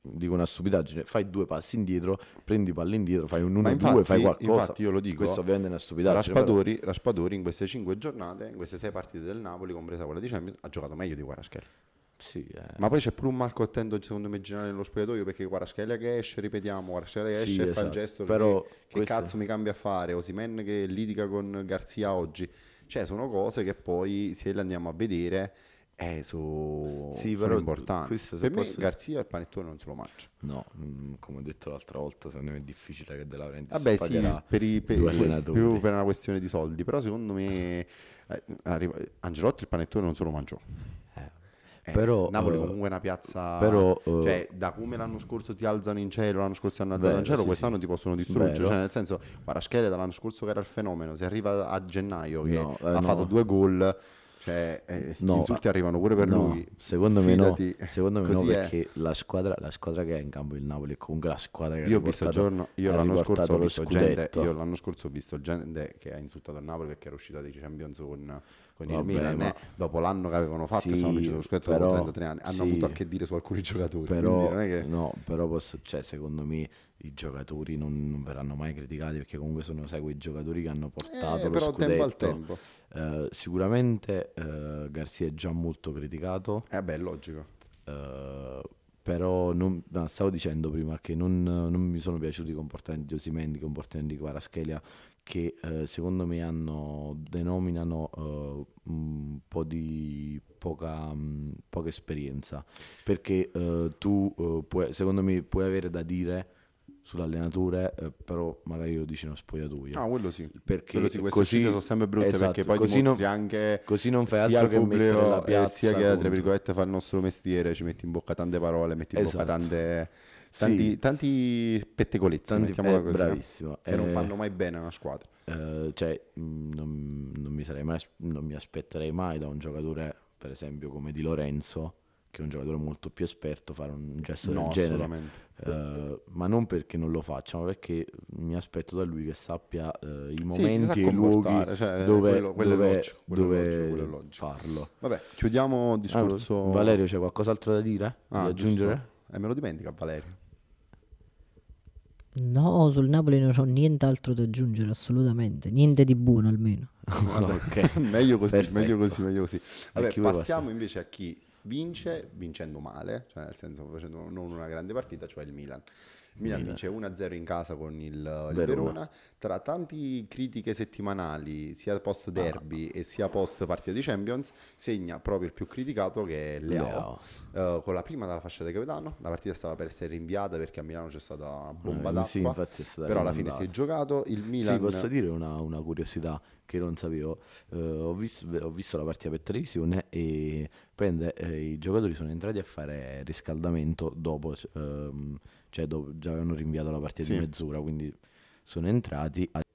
Speaker 2: dico una stupidaggine, fai due passi indietro, prendi palla indietro, fai un
Speaker 1: Ma
Speaker 2: uno
Speaker 1: infatti,
Speaker 2: due, fai qualcosa.
Speaker 1: infatti io lo dico,
Speaker 2: Questo ovviamente è una stupidaggine. però-
Speaker 1: Raspadori, Raspadori in queste cinque giornate, in queste sei partite del Napoli, compresa quella di Champions, ha giocato meglio di Kvaratskhelia.
Speaker 2: Sì, eh.
Speaker 1: Ma poi c'è pure un malcontento secondo me generale nello spogliatoio, perché Kvaratskhelia che esce, ripetiamo, Kvaratskhelia che
Speaker 2: Sì,
Speaker 1: esce e fa il
Speaker 2: esatto.
Speaker 1: gesto,
Speaker 2: Però
Speaker 1: che, che
Speaker 2: questo-
Speaker 1: cazzo mi cambia a fare, Osimhen che litiga con Garzia oggi, cioè sono cose che poi se le andiamo a vedere eh, so-
Speaker 2: Sì,
Speaker 1: sono
Speaker 2: però
Speaker 1: importanti.
Speaker 2: questo se
Speaker 1: Per me
Speaker 2: posso-
Speaker 1: Garzia il panettone non se lo mangia.
Speaker 2: No, mm, come ho detto l'altra volta, secondo me è difficile che De Laurentiis
Speaker 1: Vabbè sì,
Speaker 2: pagherà
Speaker 1: per, i, per,
Speaker 2: due
Speaker 1: più
Speaker 2: allenatori.
Speaker 1: per una questione di soldi, però secondo me eh, arriva- Angelotti il panettone non se lo mangiò.
Speaker 2: Eh,
Speaker 1: Eh,
Speaker 2: Però,
Speaker 1: Napoli
Speaker 2: eh,
Speaker 1: comunque è una piazza,
Speaker 2: però, eh,
Speaker 1: cioè da come l'anno scorso ti alzano in cielo, l'anno scorso hanno alzato
Speaker 2: vero,
Speaker 1: in cielo,
Speaker 2: sì,
Speaker 1: quest'anno
Speaker 2: sì.
Speaker 1: ti possono distruggere,
Speaker 2: Vero.
Speaker 1: cioè nel senso Kvaratskhelia dall'anno scorso che era il fenomeno, si arriva a gennaio che
Speaker 2: No, eh,
Speaker 1: ha
Speaker 2: no.
Speaker 1: fatto due gol, cioè eh, gli
Speaker 2: No,
Speaker 1: insulti arrivano pure per
Speaker 2: no,
Speaker 1: lui,
Speaker 2: secondo
Speaker 1: fidati,
Speaker 2: me no, secondo me no
Speaker 1: così è.
Speaker 2: perché la squadra, la squadra che ha in campo il Napoli è comunque la squadra che ha
Speaker 1: Io ho visto il
Speaker 2: riportato-
Speaker 1: giorno, io
Speaker 2: ha
Speaker 1: l'anno
Speaker 2: riportato
Speaker 1: scorso ho
Speaker 2: lo
Speaker 1: visto gente,
Speaker 2: scudetto.
Speaker 1: io l'anno scorso ho visto gente che ha insultato il Napoli perché era uscita dai Champions con, con il
Speaker 2: Vabbè,
Speaker 1: Milan,
Speaker 2: ma-
Speaker 1: eh, dopo l'anno che avevano fatto
Speaker 2: Sì,
Speaker 1: stavano vincendo lo scudetto
Speaker 2: però-
Speaker 1: dopo trentatré anni, hanno
Speaker 2: sì.
Speaker 1: avuto a che dire su alcuni giocatori,
Speaker 2: Però,
Speaker 1: quindi non è che...
Speaker 2: no, però posso- cioè, secondo me i giocatori non, non verranno mai criticati perché comunque sono sai, quei giocatori che hanno portato
Speaker 1: Eh,
Speaker 2: lo
Speaker 1: però tempo al
Speaker 2: scudetto.
Speaker 1: tempo.
Speaker 2: Eh, sicuramente eh, Garzia è già molto criticato,
Speaker 1: Eh beh, è logico.
Speaker 2: eh, però non, no, stavo dicendo prima che non, non mi sono piaciuti i comportamenti di Osimhen, i comportamenti di Kvaratskhelia che eh, secondo me hanno, denominano eh, un po' di poca, mh, poca esperienza perché eh, tu eh, puoi, secondo me puoi avere da dire sull'allenatore eh, però magari lo dici in uno spogliatoio
Speaker 1: Ah, quello sì.
Speaker 2: perché
Speaker 1: Quello sì, queste
Speaker 2: così
Speaker 1: uscite sono sempre brutte
Speaker 2: esatto,
Speaker 1: perché poi
Speaker 2: così
Speaker 1: dimostri
Speaker 2: non,
Speaker 1: anche
Speaker 2: così non fai
Speaker 1: sia
Speaker 2: altro
Speaker 1: al
Speaker 2: che mettere
Speaker 1: pubblico
Speaker 2: la
Speaker 1: e
Speaker 2: piazza
Speaker 1: sia che tra
Speaker 2: contro.
Speaker 1: virgolette fa il nostro mestiere, ci metti in bocca tante parole, metti in bocca
Speaker 2: Esatto.
Speaker 1: tante,
Speaker 2: Sì.
Speaker 1: tanti, tanti pettegolezzi,
Speaker 2: Tanti-
Speaker 1: mettiamola
Speaker 2: eh,
Speaker 1: così,
Speaker 2: bravissimo.
Speaker 1: che non
Speaker 2: Eh,
Speaker 1: fanno mai bene a una squadra.
Speaker 2: Eh, cioè, mh, non, non mi sarei mai, non mi aspetterei mai da un giocatore, per esempio, come Di Lorenzo, che è un giocatore molto più esperto, fare un gesto
Speaker 1: No,
Speaker 2: del genere.
Speaker 1: assolutamente.
Speaker 2: Eh, ma non perché non lo faccia, ma perché mi aspetto da lui che sappia eh, i
Speaker 1: Sì, si sa
Speaker 2: momenti e i luoghi
Speaker 1: comportare, cioè,
Speaker 2: dove,
Speaker 1: quello- quello è
Speaker 2: dove-
Speaker 1: logico, quello è
Speaker 2: dove
Speaker 1: logico, quello è logico.
Speaker 2: farlo.
Speaker 1: Vabbè, chiudiamo il discorso.
Speaker 2: Allora, Valerio, c'è qualcos'altro da dire?
Speaker 1: Ah,
Speaker 2: da aggiungere?
Speaker 1: giusto. Eh, me lo dimentica Valerio.
Speaker 3: No, sul Napoli non ho nient'altro da aggiungere, assolutamente. Niente di buono almeno.
Speaker 1: Vabbè,
Speaker 2: Ok.
Speaker 1: meglio così,
Speaker 2: Perfetto.
Speaker 1: meglio così, meglio così. Vabbè,
Speaker 2: chi vuoi
Speaker 1: passiamo invece a chi vince, vincendo male, cioè nel senso facendo non una grande partita, cioè il Milan. Il Milan
Speaker 2: Milan.
Speaker 1: vince uno a zero in casa con il, il
Speaker 2: Verona.
Speaker 1: Verona. Tra tanti critiche settimanali, sia post derby e sia post partita di Champions, segna proprio il più criticato che è Leao.
Speaker 2: Leao.
Speaker 1: Eh, con la prima dalla fascia di capitano, la partita stava per essere rinviata perché a Milano c'è stata una bomba
Speaker 2: Eh,
Speaker 1: d'acqua,
Speaker 2: sì, infatti è stata
Speaker 1: però alla fine si è
Speaker 2: rimandata.
Speaker 1: giocato. Il Milan
Speaker 2: Sì, posso dire una, una curiosità che non sapevo. Eh, ho, visto, ho visto la partita per televisione e prende, eh, i giocatori sono entrati a fare riscaldamento dopo, ehm, cioè dopo, già avevano rinviato la partita
Speaker 1: Sì.
Speaker 2: di mezz'ora, quindi sono entrati a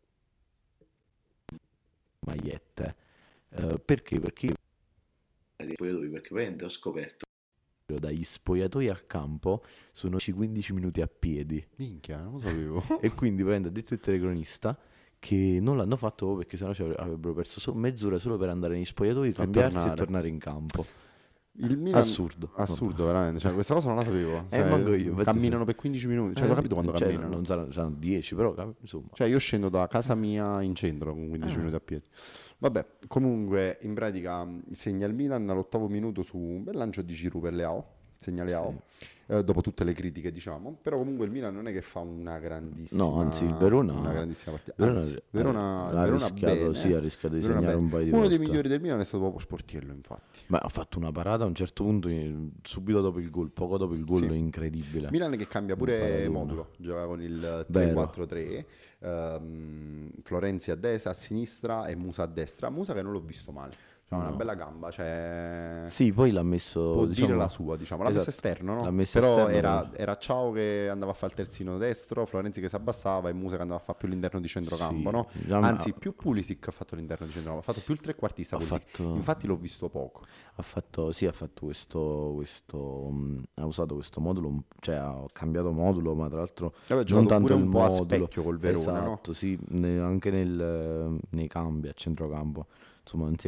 Speaker 2: magliette. Eh, perché? Perché perché praticamente ho scoperto dagli spogliatoi al campo sono quindici minuti a piedi.
Speaker 1: minchia, non lo sapevo.
Speaker 2: E quindi prende, ha detto il telecronista che non l'hanno fatto proprio perché sennò ci avre- avrebbero perso solo mezz'ora solo per andare negli spogliatoi, cambiarsi e
Speaker 1: tornare.
Speaker 2: tornare in campo.
Speaker 1: Il Milan,
Speaker 2: Assurdo.
Speaker 1: assurdo veramente, cioè, questa cosa non la sapevo.
Speaker 2: Eh,
Speaker 1: Cioè,
Speaker 2: manco io, infatti
Speaker 1: camminano
Speaker 2: sì.
Speaker 1: per quindici minuti, cioè
Speaker 2: Eh,
Speaker 1: ho capito quando
Speaker 2: cioè,
Speaker 1: camminano.
Speaker 2: non saranno, saranno dieci, però cam- insomma.
Speaker 1: Cioè io scendo da casa mia in centro con quindici
Speaker 2: Ah.
Speaker 1: minuti a piedi. Vabbè, comunque in pratica mh, segna il Milan all'ottavo minuto su un bel lancio di Giroud per Leao, segna Leao, eh, dopo tutte le critiche diciamo, però comunque il Milan non è che fa una grandissima
Speaker 2: No, anzi, il Verona-
Speaker 1: una grandissima partita.
Speaker 2: Verona-
Speaker 1: Anzi,
Speaker 2: ha-
Speaker 1: Verona,
Speaker 2: ha
Speaker 1: Verona
Speaker 2: rischiato-
Speaker 1: bene,
Speaker 2: sì, ha rischiato di
Speaker 1: Verona
Speaker 2: segnare
Speaker 1: bene.
Speaker 2: un paio di
Speaker 1: Uno dei
Speaker 2: volte.
Speaker 1: migliori del Milan è stato proprio Sportiello, infatti.
Speaker 2: Ma ha fatto una parata a un certo punto, eh, subito dopo il gol, poco dopo il gol,
Speaker 1: Sì.
Speaker 2: incredibile.
Speaker 1: Milan che cambia pure
Speaker 2: paragone.
Speaker 1: modulo, gioca con il tre
Speaker 2: Vero.
Speaker 1: quattro tre, ehm, Florenzi a destra, a sinistra e Musa a destra. Musa che non l'ho visto male, ha una
Speaker 2: No.
Speaker 1: bella gamba, cioè
Speaker 2: Sì, poi l'ha messo,
Speaker 1: può
Speaker 2: diciamo,
Speaker 1: dire la sua, diciamo, l'ha messo
Speaker 2: esatto,
Speaker 1: esterno, no?
Speaker 2: l'ha messo
Speaker 1: Però
Speaker 2: esterno,
Speaker 1: era,
Speaker 2: però-
Speaker 1: era Ciao che andava a fare il terzino destro, Florenzi che si abbassava e Musa che andava a fare più l'interno di centrocampo,
Speaker 2: Sì,
Speaker 1: no?
Speaker 2: già-
Speaker 1: Anzi, più Pulisic ha fatto l'interno di centrocampo, ha fatto più il trequartista
Speaker 2: Ha
Speaker 1: Pulisic.
Speaker 2: fatto-
Speaker 1: Infatti l'ho visto poco.
Speaker 2: Ha fatto, sì, ha fatto questo, questo mh, ha usato questo modulo, un- cioè ha cambiato modulo, ma tra l'altro
Speaker 1: Aveva
Speaker 2: non
Speaker 1: giocato
Speaker 2: tanto
Speaker 1: pure
Speaker 2: il
Speaker 1: un po' a
Speaker 2: modulo.
Speaker 1: specchio col Verona, no?
Speaker 2: Esatto, sì, ne- anche nel- nei cambi a centrocampo, insomma non si è capito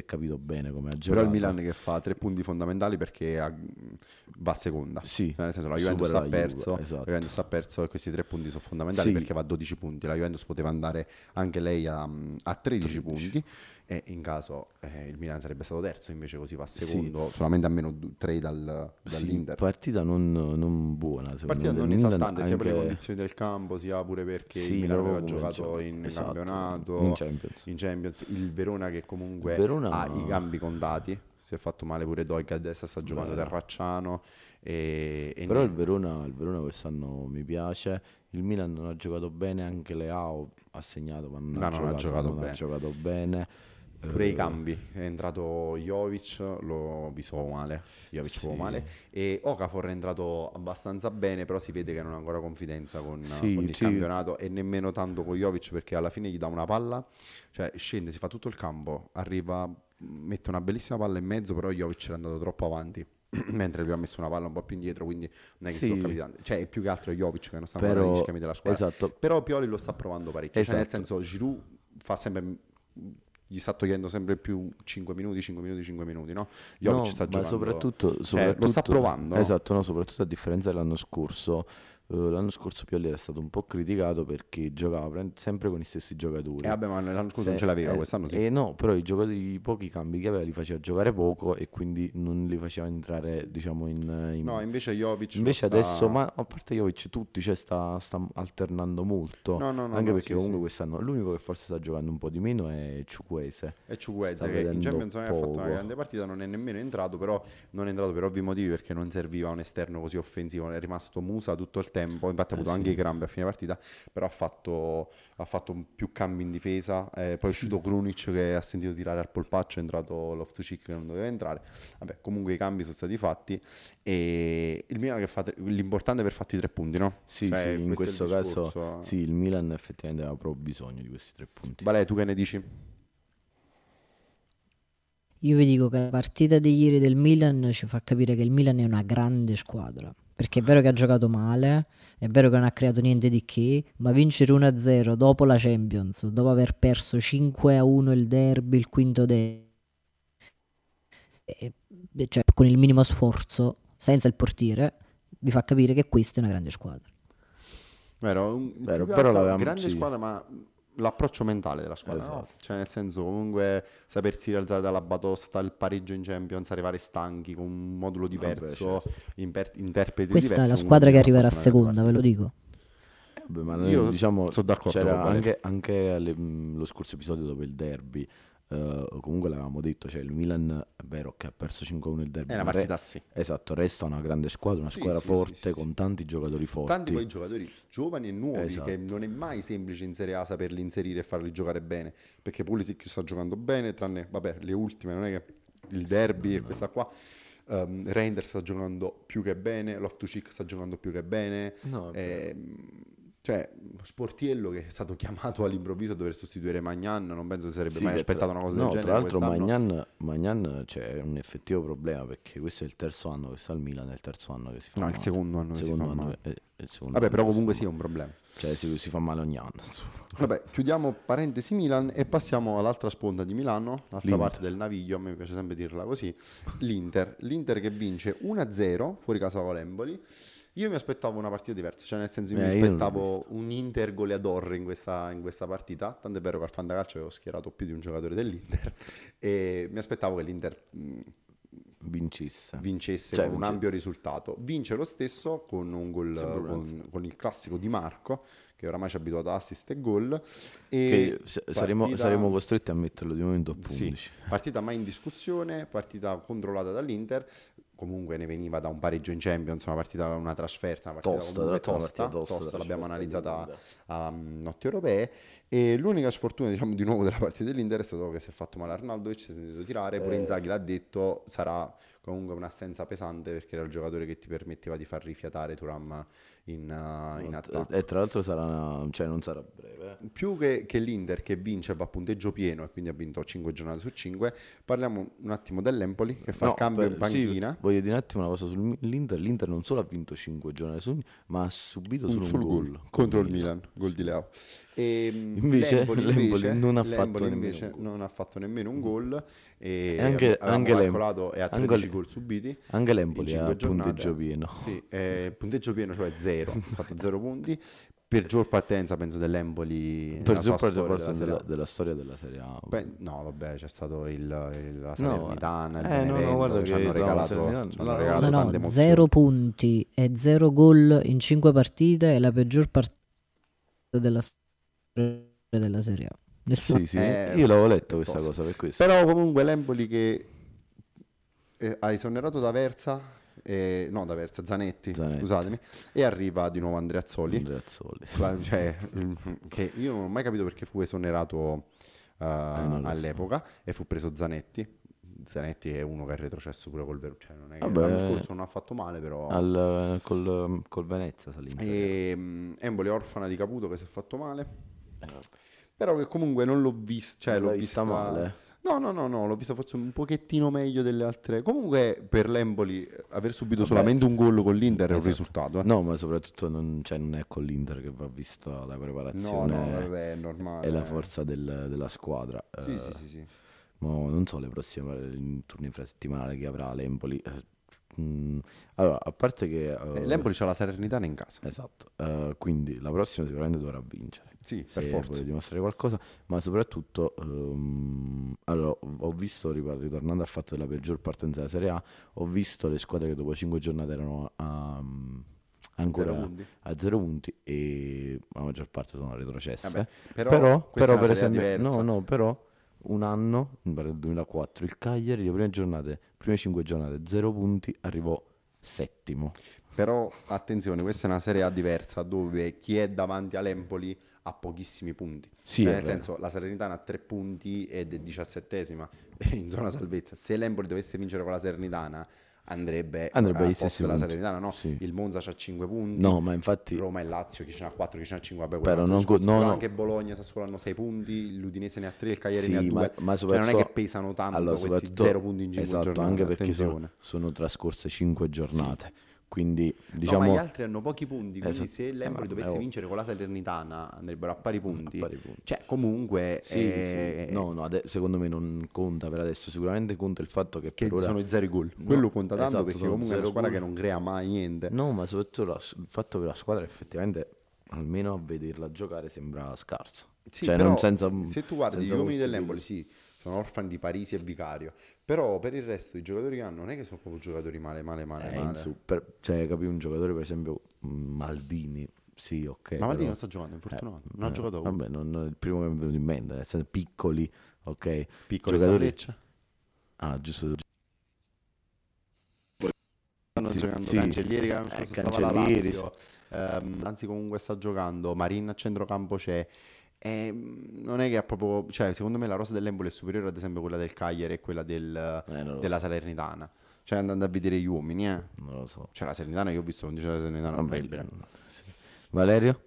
Speaker 2: bene come ha
Speaker 1: Però
Speaker 2: giocato.
Speaker 1: il Milan che fa tre punti fondamentali perché ha- va seconda.
Speaker 2: Sì,
Speaker 1: Nel senso, la Juventus
Speaker 2: supera
Speaker 1: ha
Speaker 2: la Juve,
Speaker 1: perso,
Speaker 2: esatto.
Speaker 1: la Juventus ha perso e questi tre punti sono fondamentali
Speaker 2: Sì.
Speaker 1: perché va a dodici punti. La Juventus poteva andare anche lei a, a tredici punti e in caso eh, il Milan sarebbe stato terzo, invece così va secondo, solamente a meno tre dal,
Speaker 2: Sì,
Speaker 1: dall'Inter.
Speaker 2: partita non, non buona, secondo
Speaker 1: Partita
Speaker 2: me.
Speaker 1: non
Speaker 2: Il Milan
Speaker 1: esaltante sia per le
Speaker 2: anche-
Speaker 1: condizioni del campo sia pure perché
Speaker 2: Sì,
Speaker 1: il Milan aveva
Speaker 2: proprio
Speaker 1: giocato
Speaker 2: penso-
Speaker 1: in
Speaker 2: esatto,
Speaker 1: campionato,
Speaker 2: in Champions.
Speaker 1: in Champions, il Verona che comunque
Speaker 2: Il Verona,
Speaker 1: ha
Speaker 2: ma-
Speaker 1: i cambi contati, si è fatto male pure Doi che adesso sta giocando
Speaker 2: Vero.
Speaker 1: Terracciano e, e
Speaker 2: Però il
Speaker 1: niente.
Speaker 2: Verona, il Verona quest'anno mi piace. Il Milan non ha giocato bene, anche Leao ha segnato, ma non,
Speaker 1: Ma
Speaker 2: ha,
Speaker 1: non ha
Speaker 2: giocato,
Speaker 1: giocato
Speaker 2: non ha
Speaker 1: bene.
Speaker 2: giocato bene.
Speaker 1: Pure
Speaker 2: Eh,
Speaker 1: i cambi, è entrato Jovic, l'ho visto male, Jovic
Speaker 2: Sì.
Speaker 1: proprio male, e Okafor è entrato abbastanza bene, però si vede che non ha ancora confidenza con,
Speaker 2: Sì,
Speaker 1: con il
Speaker 2: sì.
Speaker 1: campionato e nemmeno tanto con Jovic perché alla fine gli dà una palla, cioè scende, si fa tutto il campo, arriva, mette una bellissima palla in mezzo, però Jovic era andato troppo avanti. Mentre lui ha messo una palla un po' più indietro, quindi non è che
Speaker 2: Sì.
Speaker 1: si sono capiti tanto. Cioè, è più che altro Jovic che non sta ancora
Speaker 2: Però-
Speaker 1: negli schemi della squadra.
Speaker 2: esatto.
Speaker 1: Però Pioli lo sta provando parecchio. Cioè, nel
Speaker 2: Esatto.
Speaker 1: senso, Giroud fa sempre. Gli sta togliendo sempre più cinque minuti, cinque minuti, cinque minuti, no? Jovic
Speaker 2: No,
Speaker 1: sta
Speaker 2: ma
Speaker 1: giocando.
Speaker 2: soprattutto,
Speaker 1: cioè,
Speaker 2: soprattutto
Speaker 1: lo sta provando. no?
Speaker 2: Esatto, no, soprattutto a differenza dell'anno scorso. eh, l'anno scorso Pioli era stato un po' criticato perché giocava pre- sempre con i stessi giocatori.
Speaker 1: E vabbè, ma l'anno scorso
Speaker 2: Se-
Speaker 1: non ce l'aveva,
Speaker 2: eh,
Speaker 1: quest'anno sì.
Speaker 2: eh, no, però i giocatori, i pochi cambi che aveva li faceva giocare poco e quindi non li faceva entrare, diciamo, in, in-
Speaker 1: No, invece Jovic lo
Speaker 2: Invece
Speaker 1: sta-
Speaker 2: adesso, ma a parte Jovic, tutti, cioè, sta, sta alternando molto.
Speaker 1: No, no, no,
Speaker 2: Anche
Speaker 1: no,
Speaker 2: perché
Speaker 1: sì,
Speaker 2: comunque
Speaker 1: sì.
Speaker 2: quest'anno l'unico che forse sta giocando un po' di meno è Ciukwese.
Speaker 1: E Ciukwueze
Speaker 2: sta
Speaker 1: che in
Speaker 2: vedendo
Speaker 1: Champions non ha fatto una
Speaker 2: poco.
Speaker 1: grande partita, non è nemmeno entrato, però non è entrato per ovvi motivi perché non serviva un esterno così offensivo, è rimasto Musa tutto il tempo, infatti ha avuto
Speaker 2: Eh,
Speaker 1: anche
Speaker 2: sì.
Speaker 1: i crampi a fine partita, però ha fatto, ha fatto un- più cambi in difesa, eh, poi è uscito Krunic che ha sentito tirare al polpaccio, è entrato Loftus-Cheek che non doveva entrare, vabbè comunque i cambi sono stati fatti e il Milan che fa tre- l'importante per fatti i tre punti, no?
Speaker 2: Sì,
Speaker 1: Cioè,
Speaker 2: sì, in
Speaker 1: questo è
Speaker 2: questo
Speaker 1: il
Speaker 2: caso
Speaker 1: discorso.
Speaker 2: sì, il Milan effettivamente aveva proprio bisogno di questi tre punti.
Speaker 1: Vale, tu che ne dici?
Speaker 3: Io vi dico che la partita di ieri del Milan ci fa capire che il Milan è una grande squadra. Perché è vero che ha giocato male, è vero che non ha creato niente di che, ma vincere uno a zero dopo la Champions, dopo aver perso cinque a uno il derby, il quinto derby, e- cioè con il minimo sforzo, senza il portiere, vi fa capire che questa è una grande squadra.
Speaker 1: Vero, un,
Speaker 2: Vero,
Speaker 1: più che
Speaker 2: però
Speaker 1: altro
Speaker 2: l'avevamo-
Speaker 1: grande
Speaker 2: sì.
Speaker 1: squadra, ma l'approccio mentale della squadra, no?
Speaker 2: Esatto.
Speaker 1: Cioè nel senso comunque sapersi rialzare dalla batosta, il pareggio in Champions, arrivare stanchi con un modulo diverso,
Speaker 2: certo.
Speaker 1: imper- interpreti
Speaker 3: Questa è
Speaker 1: diversi.
Speaker 3: la
Speaker 1: comunque
Speaker 3: squadra che
Speaker 1: hanno
Speaker 3: arriverà
Speaker 1: fatto una grande
Speaker 3: seconda, ve lo dico.
Speaker 2: Beh, ma noi,
Speaker 1: Io
Speaker 2: diciamo,
Speaker 1: sono d'accordo
Speaker 2: c'era
Speaker 1: con Valerio.
Speaker 2: anche, anche alle- mh, lo scorso episodio dopo il derby, eh, comunque l'avevamo detto, cioè il Milan è vero che ha perso cinque a uno il derby,
Speaker 1: È una
Speaker 2: ma re-
Speaker 1: partita a sé.
Speaker 2: esatto, resta una grande squadra, una
Speaker 1: Sì,
Speaker 2: squadra
Speaker 1: sì,
Speaker 2: forte
Speaker 1: sì, sì, sì.
Speaker 2: con tanti giocatori forti.
Speaker 1: Tanti poi giocatori giovani e nuovi
Speaker 2: Esatto.
Speaker 1: che non è mai semplice in Serie A saperli inserire e farli giocare bene, perché Pulisic sta giocando bene, tranne vabbè, le ultime, non è che il derby e questa qua. Um, Reinders sta giocando più che bene, Loftus-Cheek sta giocando più che bene.
Speaker 2: No, è
Speaker 1: Ehm, cioè, Sportiello che è stato chiamato all'improvviso a dover sostituire Magnan, non penso si sarebbe
Speaker 2: Sì,
Speaker 1: mai
Speaker 2: che
Speaker 1: aspettato
Speaker 2: tra-
Speaker 1: una cosa
Speaker 2: no,
Speaker 1: del
Speaker 2: tra
Speaker 1: genere
Speaker 2: l'altro
Speaker 1: quest'anno.
Speaker 2: Magnan, Magnan c'è un effettivo problema perché questo è il terzo anno che sta al Milan, è il terzo anno che si fa
Speaker 1: No, il
Speaker 2: male.
Speaker 1: secondo anno che si
Speaker 2: Secondo
Speaker 1: fa
Speaker 2: anno
Speaker 1: male.
Speaker 2: che- è il secondo
Speaker 1: Vabbè,
Speaker 2: anno
Speaker 1: però
Speaker 2: che si
Speaker 1: comunque
Speaker 2: fa
Speaker 1: sì, è un problema.
Speaker 2: male. Cioè si, si fa male ogni anno, insomma.
Speaker 1: Vabbè, chiudiamo parentesi Milan e passiamo all'altra sponda di Milano, l'altra
Speaker 2: L'Inter.
Speaker 1: parte del naviglio, a me piace sempre dirla così, l'Inter. L'Inter che vince uno a zero fuori casa con l'Empoli. Io mi aspettavo una partita diversa, cioè nel senso io
Speaker 2: Eh,
Speaker 1: mi
Speaker 2: io non l'ho
Speaker 1: aspettavo un Inter goleador in questa, in questa partita, tanto è vero che al Fantacalcio avevo schierato più di un giocatore dell'Inter e mi aspettavo che l'Inter mh,
Speaker 2: Vincesse.
Speaker 1: vincesse
Speaker 2: Cioè,
Speaker 1: con un
Speaker 2: vince-
Speaker 1: ampio risultato. Vince lo stesso con un gol
Speaker 2: Sempre
Speaker 1: con,
Speaker 2: Lorenzo.
Speaker 1: con il classico Di Marco, che oramai ci ha abituato a assist e gol.
Speaker 2: Che
Speaker 1: E
Speaker 2: s- saremo,
Speaker 1: partita-
Speaker 2: saremo costretti a metterlo di momento a
Speaker 1: sì,
Speaker 2: undici.
Speaker 1: partita mai in discussione, partita controllata dall'Inter. Comunque ne veniva da un pareggio in Champions, una partita, una trasferta, una partita
Speaker 2: Tosta,
Speaker 1: comunque
Speaker 2: tra l'altro, una
Speaker 1: tosta,
Speaker 2: partita tosta,
Speaker 1: tosta, l'abbiamo
Speaker 2: trasferta
Speaker 1: analizzata
Speaker 2: lunga.
Speaker 1: a mm, notti europee. E l'unica sfortuna, diciamo, di nuovo della partita dell'Inter è stato che si è fatto male Arnautovic, si è sentito tirare, pure
Speaker 2: Eh.
Speaker 1: Inzaghi l'ha detto, sarà comunque un'assenza pesante perché era il giocatore che ti permetteva di far rifiatare Thuram in, uh, in attacco.
Speaker 2: E tra l'altro sarà una- cioè non sarà breve. eh.
Speaker 1: Più che, che l'Inter che vince va a punteggio pieno e quindi ha vinto cinque giornate su cinque, parliamo un attimo dell'Empoli che fa
Speaker 2: No,
Speaker 1: il cambio
Speaker 2: per-
Speaker 1: in
Speaker 2: sì,
Speaker 1: panchina.
Speaker 2: voglio dire un attimo una cosa sull'Inter. L'Inter non solo ha vinto cinque giornate su, ma ha subito
Speaker 1: Un
Speaker 2: solo
Speaker 1: solo
Speaker 2: un
Speaker 1: gol
Speaker 2: gol
Speaker 1: contro il Milan, gol di Leo. E,
Speaker 2: invece
Speaker 1: L'Empoli,
Speaker 2: l'Empoli
Speaker 1: invece,
Speaker 2: non ha fatto
Speaker 1: l'Empoli
Speaker 2: nemmeno
Speaker 1: invece
Speaker 2: un gol.
Speaker 1: non ha fatto nemmeno un gol e
Speaker 2: E anche,
Speaker 1: avevamo
Speaker 2: anche l'Em-
Speaker 1: calcolato è a
Speaker 2: anche
Speaker 1: tredici
Speaker 2: l-
Speaker 1: gol subiti
Speaker 2: anche
Speaker 1: in
Speaker 2: l'Empoli ha
Speaker 1: cinque
Speaker 2: punteggio
Speaker 1: giornate.
Speaker 2: pieno.
Speaker 1: Sì, eh, punteggio pieno, cioè zero, ha fatto zero punti. Peggior partenza penso dell'Empoli
Speaker 2: Per
Speaker 1: nella sua
Speaker 2: esempio
Speaker 1: storia della
Speaker 2: della,
Speaker 1: Serie A.
Speaker 2: della storia della Serie A.
Speaker 1: Beh, no, vabbè, c'è stato il, il- la
Speaker 2: No,
Speaker 1: Salernitana, il
Speaker 2: eh, no, no,
Speaker 1: Benevento
Speaker 2: guarda
Speaker 1: che ci
Speaker 2: che
Speaker 1: hanno
Speaker 2: no,
Speaker 1: regalato,
Speaker 2: Salernitana-
Speaker 1: ci hanno
Speaker 2: no,
Speaker 1: regalato
Speaker 3: No, no,
Speaker 1: tante emozioni.
Speaker 3: zero punti e zero gol in cinque partite è la peggior partita della storia della Serie A. Nessuno.
Speaker 2: Sì, sì,
Speaker 1: Eh,
Speaker 2: io l'avevo letto questa
Speaker 1: tosta.
Speaker 2: cosa per questo.
Speaker 1: Però comunque l'Empoli che eh, ha esonerato da Versa, eh, no da Versa, Zanetti,
Speaker 2: Zanetti.
Speaker 1: scusatemi, e arriva di nuovo Andreazzoli,
Speaker 2: Andreazzoli.
Speaker 1: La- cioè, mm, che io non ho mai capito perché fu esonerato eh,
Speaker 2: non lo so.
Speaker 1: all'epoca e fu preso Zanetti. Zanetti è uno che ha retrocesso pure col Verona, cioè non è che
Speaker 2: Vabbè.
Speaker 1: l'anno scorso non ha fatto male, però
Speaker 2: Al, col, col Venezia salì in Serie
Speaker 1: e, mm, Empoli è orfana di Caputo che si è fatto male.
Speaker 2: A.
Speaker 1: Però che comunque non l'ho vista, cioè
Speaker 2: Non
Speaker 1: l'ho
Speaker 2: l'hai vista
Speaker 1: vista
Speaker 2: male?
Speaker 1: No, no, no, no, l'ho vista forse un pochettino meglio delle altre. Comunque per l'Empoli eh, aver subito
Speaker 2: Vabbè.
Speaker 1: solamente un gol con l'Inter è un
Speaker 2: Esatto.
Speaker 1: risultato, eh.
Speaker 2: No, ma soprattutto non, cioè, non è con l'Inter che va vista la
Speaker 1: No,
Speaker 2: preparazione
Speaker 1: no, vabbè, è normale.
Speaker 2: e la forza del- della squadra.
Speaker 1: Sì,
Speaker 2: Eh,
Speaker 1: sì, sì, sì.
Speaker 2: mo non so le prossime il turno infrasettimanale che avrà l'Empoli. Eh, mm, allora, a parte che... eh,
Speaker 1: Eh, L'Empoli c'ha la Salernitana in casa.
Speaker 2: Esatto, eh, quindi la prossima sicuramente dovrà vincere.
Speaker 1: Sì,
Speaker 2: Se
Speaker 1: per forza.
Speaker 2: vuole dimostrare qualcosa, ma soprattutto ehm, allora, ho visto, ripar- ritornando al fatto della peggior partenza della Serie A, ho visto le squadre che dopo cinque giornate erano a, ancora
Speaker 1: Zero punti.
Speaker 2: a zero punti e la maggior parte sono retrocesse.
Speaker 1: Vabbè, però,
Speaker 2: però,
Speaker 1: questa
Speaker 2: però
Speaker 1: è
Speaker 2: per
Speaker 1: una Serie A
Speaker 2: esempio,
Speaker 1: diversa.
Speaker 2: no, no, però un anno, mi pare il duemilaquattro, il Cagliari, le prime giornate, prime cinque giornate, zero punti, arrivò settimo.
Speaker 1: Però attenzione, questa è una Serie A diversa dove chi è davanti all'Empoli ha pochissimi punti.
Speaker 2: Sì,
Speaker 1: Cioè,
Speaker 2: è
Speaker 1: nel
Speaker 2: vero.
Speaker 1: senso, la Salernitana ha tre punti ed è diciassettesima in zona salvezza. Se l'Empoli dovesse vincere con la Salernitana andrebbe,
Speaker 2: Andrebbe
Speaker 1: al
Speaker 2: agli
Speaker 1: posto
Speaker 2: stessi
Speaker 1: della
Speaker 2: punti.
Speaker 1: Salernitana, no?
Speaker 2: Sì.
Speaker 1: Il Monza c'ha cinque punti.
Speaker 2: No, ma infatti
Speaker 1: Roma e Lazio, chi ce n'ha quattro, chi ce n'ha cinque, vabbè,
Speaker 2: Però
Speaker 1: quello è un
Speaker 2: non
Speaker 1: altro
Speaker 2: co-
Speaker 1: discorso.
Speaker 2: no,
Speaker 1: Però
Speaker 2: no.
Speaker 1: anche Bologna e Sassuolo hanno sei punti, l'Udinese ne ha tre, il Cagliari
Speaker 2: Sì,
Speaker 1: ne ha due.
Speaker 2: ma, ma
Speaker 1: Cioè, non è
Speaker 2: soprattutto-
Speaker 1: che pesano tanto
Speaker 2: allora,
Speaker 1: questi
Speaker 2: soprattutto-
Speaker 1: zero punti in cinque
Speaker 2: esatto,
Speaker 1: giornate.
Speaker 2: anche perché sono,
Speaker 1: attenzione.
Speaker 2: sono trascorse cinque giornate. Quindi
Speaker 1: No,
Speaker 2: diciamo
Speaker 1: ma gli altri hanno pochi punti, quindi
Speaker 2: Esatto.
Speaker 1: se l'Empoli
Speaker 2: Eh,
Speaker 1: dovesse
Speaker 2: vabbè, oh.
Speaker 1: vincere con la Salernitana andrebbero a pari punti.
Speaker 2: a pari punti.
Speaker 1: Cioè, comunque
Speaker 2: Sì,
Speaker 1: eh,
Speaker 2: sì. No, no, ade- secondo me non conta per adesso. Sicuramente conta il fatto che,
Speaker 1: che
Speaker 2: per ora...
Speaker 1: sono i zero gol.
Speaker 2: No,
Speaker 1: Quello conta tanto
Speaker 2: esatto,
Speaker 1: perché
Speaker 2: sono
Speaker 1: comunque è una
Speaker 2: zero
Speaker 1: squadra
Speaker 2: gol.
Speaker 1: che non crea mai niente.
Speaker 2: No, ma soprattutto la- il fatto che la squadra effettivamente, almeno a vederla giocare, sembra scarsa.
Speaker 1: Sì,
Speaker 2: cioè,
Speaker 1: però
Speaker 2: non senza,
Speaker 1: se tu guardi
Speaker 2: senza
Speaker 1: gli uomini
Speaker 2: molti
Speaker 1: dell'Empoli, sì, sono orfani di Parisi e Vicario, però per il resto i giocatori che hanno non è che sono proprio giocatori male, male, male,
Speaker 2: Eh, in
Speaker 1: male.
Speaker 2: su- per- cioè, capì un giocatore, per esempio, mm, Maldini. Sì, ok.
Speaker 1: Ma Maldini
Speaker 2: però-
Speaker 1: non sta giocando, è infortunato,
Speaker 2: Eh,
Speaker 1: non ha
Speaker 2: eh,
Speaker 1: giocato uno.
Speaker 2: Vabbè, non, non è il primo che mi è venuto in mente, nel senso piccoli, ok.
Speaker 1: Piccoli
Speaker 2: giocatori-
Speaker 1: Lecce.
Speaker 2: Ah, giusto.
Speaker 1: Stanno
Speaker 2: Sì,
Speaker 1: giocando
Speaker 2: sì.
Speaker 1: Cancellieri che l'anno
Speaker 2: Eh,
Speaker 1: scorso stava alla
Speaker 2: Cancellieri,
Speaker 1: Lazio, ehm, anzi comunque sta giocando, Marin a centrocampo c'è. Ehm, non è che ha proprio, cioè secondo me la rosa dell'Empoli è superiore ad esempio a quella del Cagliari e quella del-
Speaker 2: Eh, non lo
Speaker 1: della Salernitana. Cioè andando a vedere gli uomini, eh.
Speaker 2: so, non lo so.
Speaker 1: Cioè la Salernitana io ho visto quando c'era la Salernitana
Speaker 2: Vabbè,
Speaker 1: orribile.
Speaker 2: sì. Valerio?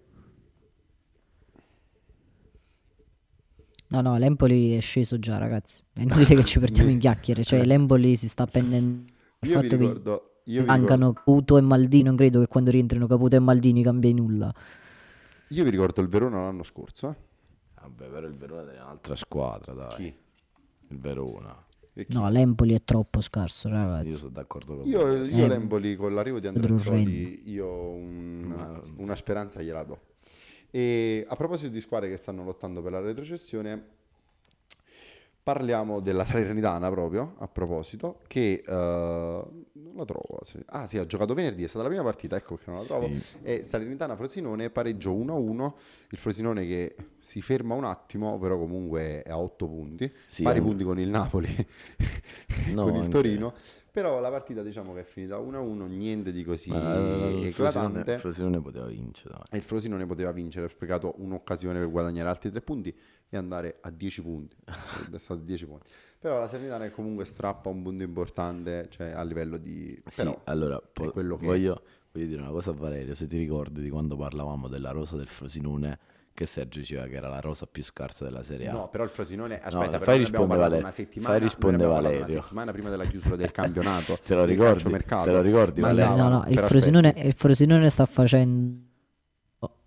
Speaker 3: No, no, l'Empoli è sceso già, ragazzi. È inutile che ci perdiamo in chiacchiere. Cioè, l'Empoli si sta appendendo al
Speaker 1: Io vi
Speaker 3: fatto che
Speaker 1: ricordo, io vi
Speaker 3: mancano Caputo e Maldini. Non credo che quando rientrino Caputo e Maldini cambi nulla.
Speaker 1: Io vi ricordo il Verona l'anno scorso, eh.
Speaker 2: Vabbè, però il Verona è un'altra squadra, dai.
Speaker 1: Chi?
Speaker 2: Il Verona.
Speaker 1: E chi?
Speaker 3: No, l'Empoli è troppo scarso,
Speaker 2: Io
Speaker 3: ragazzi.
Speaker 2: sono d'accordo con
Speaker 1: Io,
Speaker 2: te.
Speaker 1: io
Speaker 3: Eh,
Speaker 1: l'Empoli con l'arrivo di
Speaker 3: orrendo.
Speaker 1: Andreazzoli, io un- una speranza gliela do. E a proposito di squadre che stanno lottando per la retrocessione, parliamo della Salernitana proprio, a proposito, che eh, non la trovo. la Salernitana. Ah sì, ha giocato venerdì, è stata la prima partita, ecco che non la trovo.
Speaker 2: Sì.
Speaker 1: E Salernitana-Frosinone pareggio uno a uno, il Frosinone che si ferma un attimo, però comunque è a otto punti,
Speaker 2: Sì,
Speaker 1: pari
Speaker 2: anche-
Speaker 1: punti con il Napoli,
Speaker 2: No,
Speaker 1: con il
Speaker 2: anche-
Speaker 1: Torino. Però la partita diciamo che è finita uno a uno, niente di così
Speaker 2: Ma, eh, il Frosinone,
Speaker 1: eclatante.
Speaker 2: il Frosinone poteva vincere, dai.
Speaker 1: E il Frosinone poteva vincere, ha sprecato un'occasione per guadagnare altri tre punti e andare a dieci punti. Sarebbe stato dieci punti. Però la Salernitana è comunque strappa un punto importante, cioè a livello di...
Speaker 2: Sì,
Speaker 1: Però
Speaker 2: allora po-
Speaker 1: quello che-
Speaker 2: voglio, voglio dire una cosa a Valerio, se ti ricordi di quando parlavamo della rosa del Frosinone, che Sergio diceva che era la rosa più scarsa della Serie A.
Speaker 1: No, però il Frosinone, aspetta,
Speaker 2: No,
Speaker 1: però
Speaker 2: fai
Speaker 1: noi abbiamo
Speaker 2: rispondere
Speaker 1: parlato
Speaker 2: Vale-
Speaker 1: una settimana,
Speaker 2: fai
Speaker 1: noi
Speaker 2: rispondere
Speaker 1: abbiamo parlato
Speaker 2: Valerio.
Speaker 1: una settimana prima della chiusura del campionato.
Speaker 2: Te lo
Speaker 1: del
Speaker 2: ricordi?
Speaker 1: calciomercato.
Speaker 2: Te lo ricordi,
Speaker 1: Ma
Speaker 2: Valerio?
Speaker 3: No,
Speaker 1: andavano
Speaker 3: no, il
Speaker 1: per
Speaker 3: Frosinone,
Speaker 1: aspetti.
Speaker 3: il Frosinone sta facendo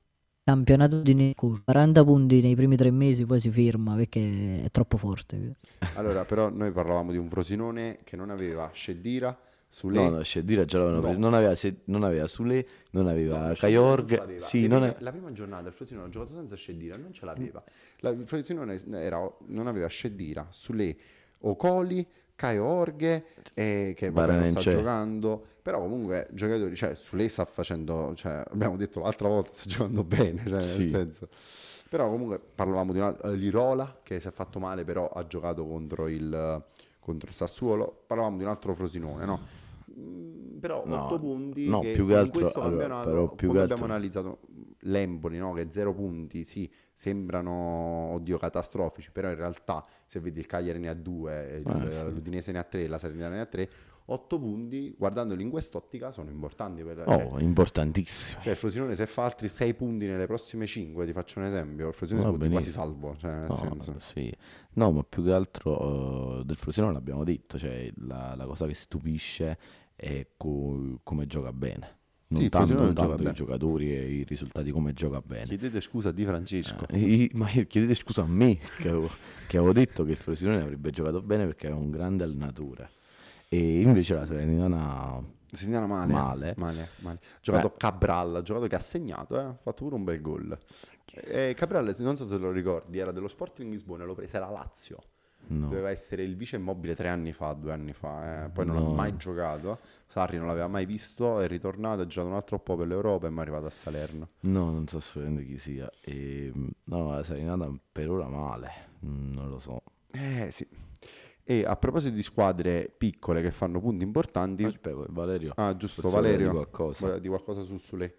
Speaker 3: campionato di quaranta punti nei primi tre mesi, poi si ferma perché è troppo forte.
Speaker 1: Allora, però noi parlavamo di un Frosinone che non aveva Scedira,
Speaker 2: No,
Speaker 1: Sule.
Speaker 2: no, Scedira già l'avevano
Speaker 1: No.
Speaker 2: preso. Non aveva, Se- non aveva Sule, non aveva
Speaker 1: No, Scedira non ce
Speaker 2: Kajorg.
Speaker 1: l'aveva.
Speaker 2: Sì,
Speaker 1: Le
Speaker 2: non
Speaker 1: prime-
Speaker 2: è-
Speaker 1: La prima giornata il Frosinone ha giocato senza Scedira, non ce l'aveva. La, il Frosinone era- non aveva Scedira, Sule, Ocoli, Caio Orghe, eh, che vabbè, non sta
Speaker 2: Baranenche.
Speaker 1: giocando, però comunque giocatori, cioè Sule sta facendo, cioè, abbiamo detto l'altra volta, sta giocando bene, cioè,
Speaker 2: Sì.
Speaker 1: nel senso. Però comunque parlavamo di una, eh, Lirola che si è fatto male, però ha giocato contro il, contro il Sassuolo. Parlavamo di un altro Frosinone, no? Mm, però
Speaker 2: No,
Speaker 1: otto punti
Speaker 2: no,
Speaker 1: che
Speaker 2: più che
Speaker 1: in
Speaker 2: altro-
Speaker 1: questo
Speaker 2: allora,
Speaker 1: campionato,
Speaker 2: però più
Speaker 1: come
Speaker 2: che
Speaker 1: abbiamo
Speaker 2: altro-
Speaker 1: analizzato l'Empoli, no? Che zero punti, sì, sembrano, oddio, catastrofici, però in realtà se vedi il Cagliari ne ha due, il-
Speaker 2: Ah, sì.
Speaker 1: l'Udinese ne ha tre, la Salernitana ne ha tre, otto punti, guardandoli in quest'ottica, sono importanti per... cioè,
Speaker 2: Oh, importantissimo.
Speaker 1: cioè il Frosinone se fa altri sei punti nelle prossime cinque, ti faccio un esempio, il Frosinone
Speaker 2: Va
Speaker 1: si può dire quasi
Speaker 2: benissimo.
Speaker 1: salvo, cioè nel
Speaker 2: No,
Speaker 1: senso...
Speaker 2: sì. No, ma più che altro eh, del Frosinone l'abbiamo detto, cioè la, la cosa che stupisce è co- come gioca bene. Non
Speaker 1: Sì, il
Speaker 2: tanto,
Speaker 1: Frosinone
Speaker 2: non
Speaker 1: gioca
Speaker 2: tanto i
Speaker 1: bene.
Speaker 2: giocatori e i risultati, come gioca bene.
Speaker 1: Chiedete scusa di Francesco.
Speaker 2: Eh, i- ma io- chiedete scusa a me che avevo, che avevo detto che il Frosinone avrebbe giocato bene perché è un grande allenatore. E invece la Salernitana
Speaker 1: Segnala male,
Speaker 2: male.
Speaker 1: male, male. Ha giocato Cabral, ha giocato che ha segnato, eh, ha fatto pure un bel gol. E Cabral, non so se lo ricordi, era dello Sporting Lisbona, lo prese la Lazio.
Speaker 2: No.
Speaker 1: Doveva essere il vice immobile tre anni fa, due anni fa, eh. Poi non
Speaker 2: No.
Speaker 1: ha mai giocato. Sarri non l'aveva mai visto, è ritornato, ha giocato un altro po' per l'Europa e mi è arrivato a Salerno.
Speaker 2: No, non so assolutamente chi sia. E, no, la Salernitana per ora male, mm, non lo so.
Speaker 1: Eh sì. E a proposito di squadre piccole che fanno punti importanti,
Speaker 2: Aspetta, Valerio.
Speaker 1: ah giusto,
Speaker 2: forse voleva
Speaker 1: Valerio,
Speaker 2: dire qualcosa.
Speaker 1: voleva dire qualcosa su Sule.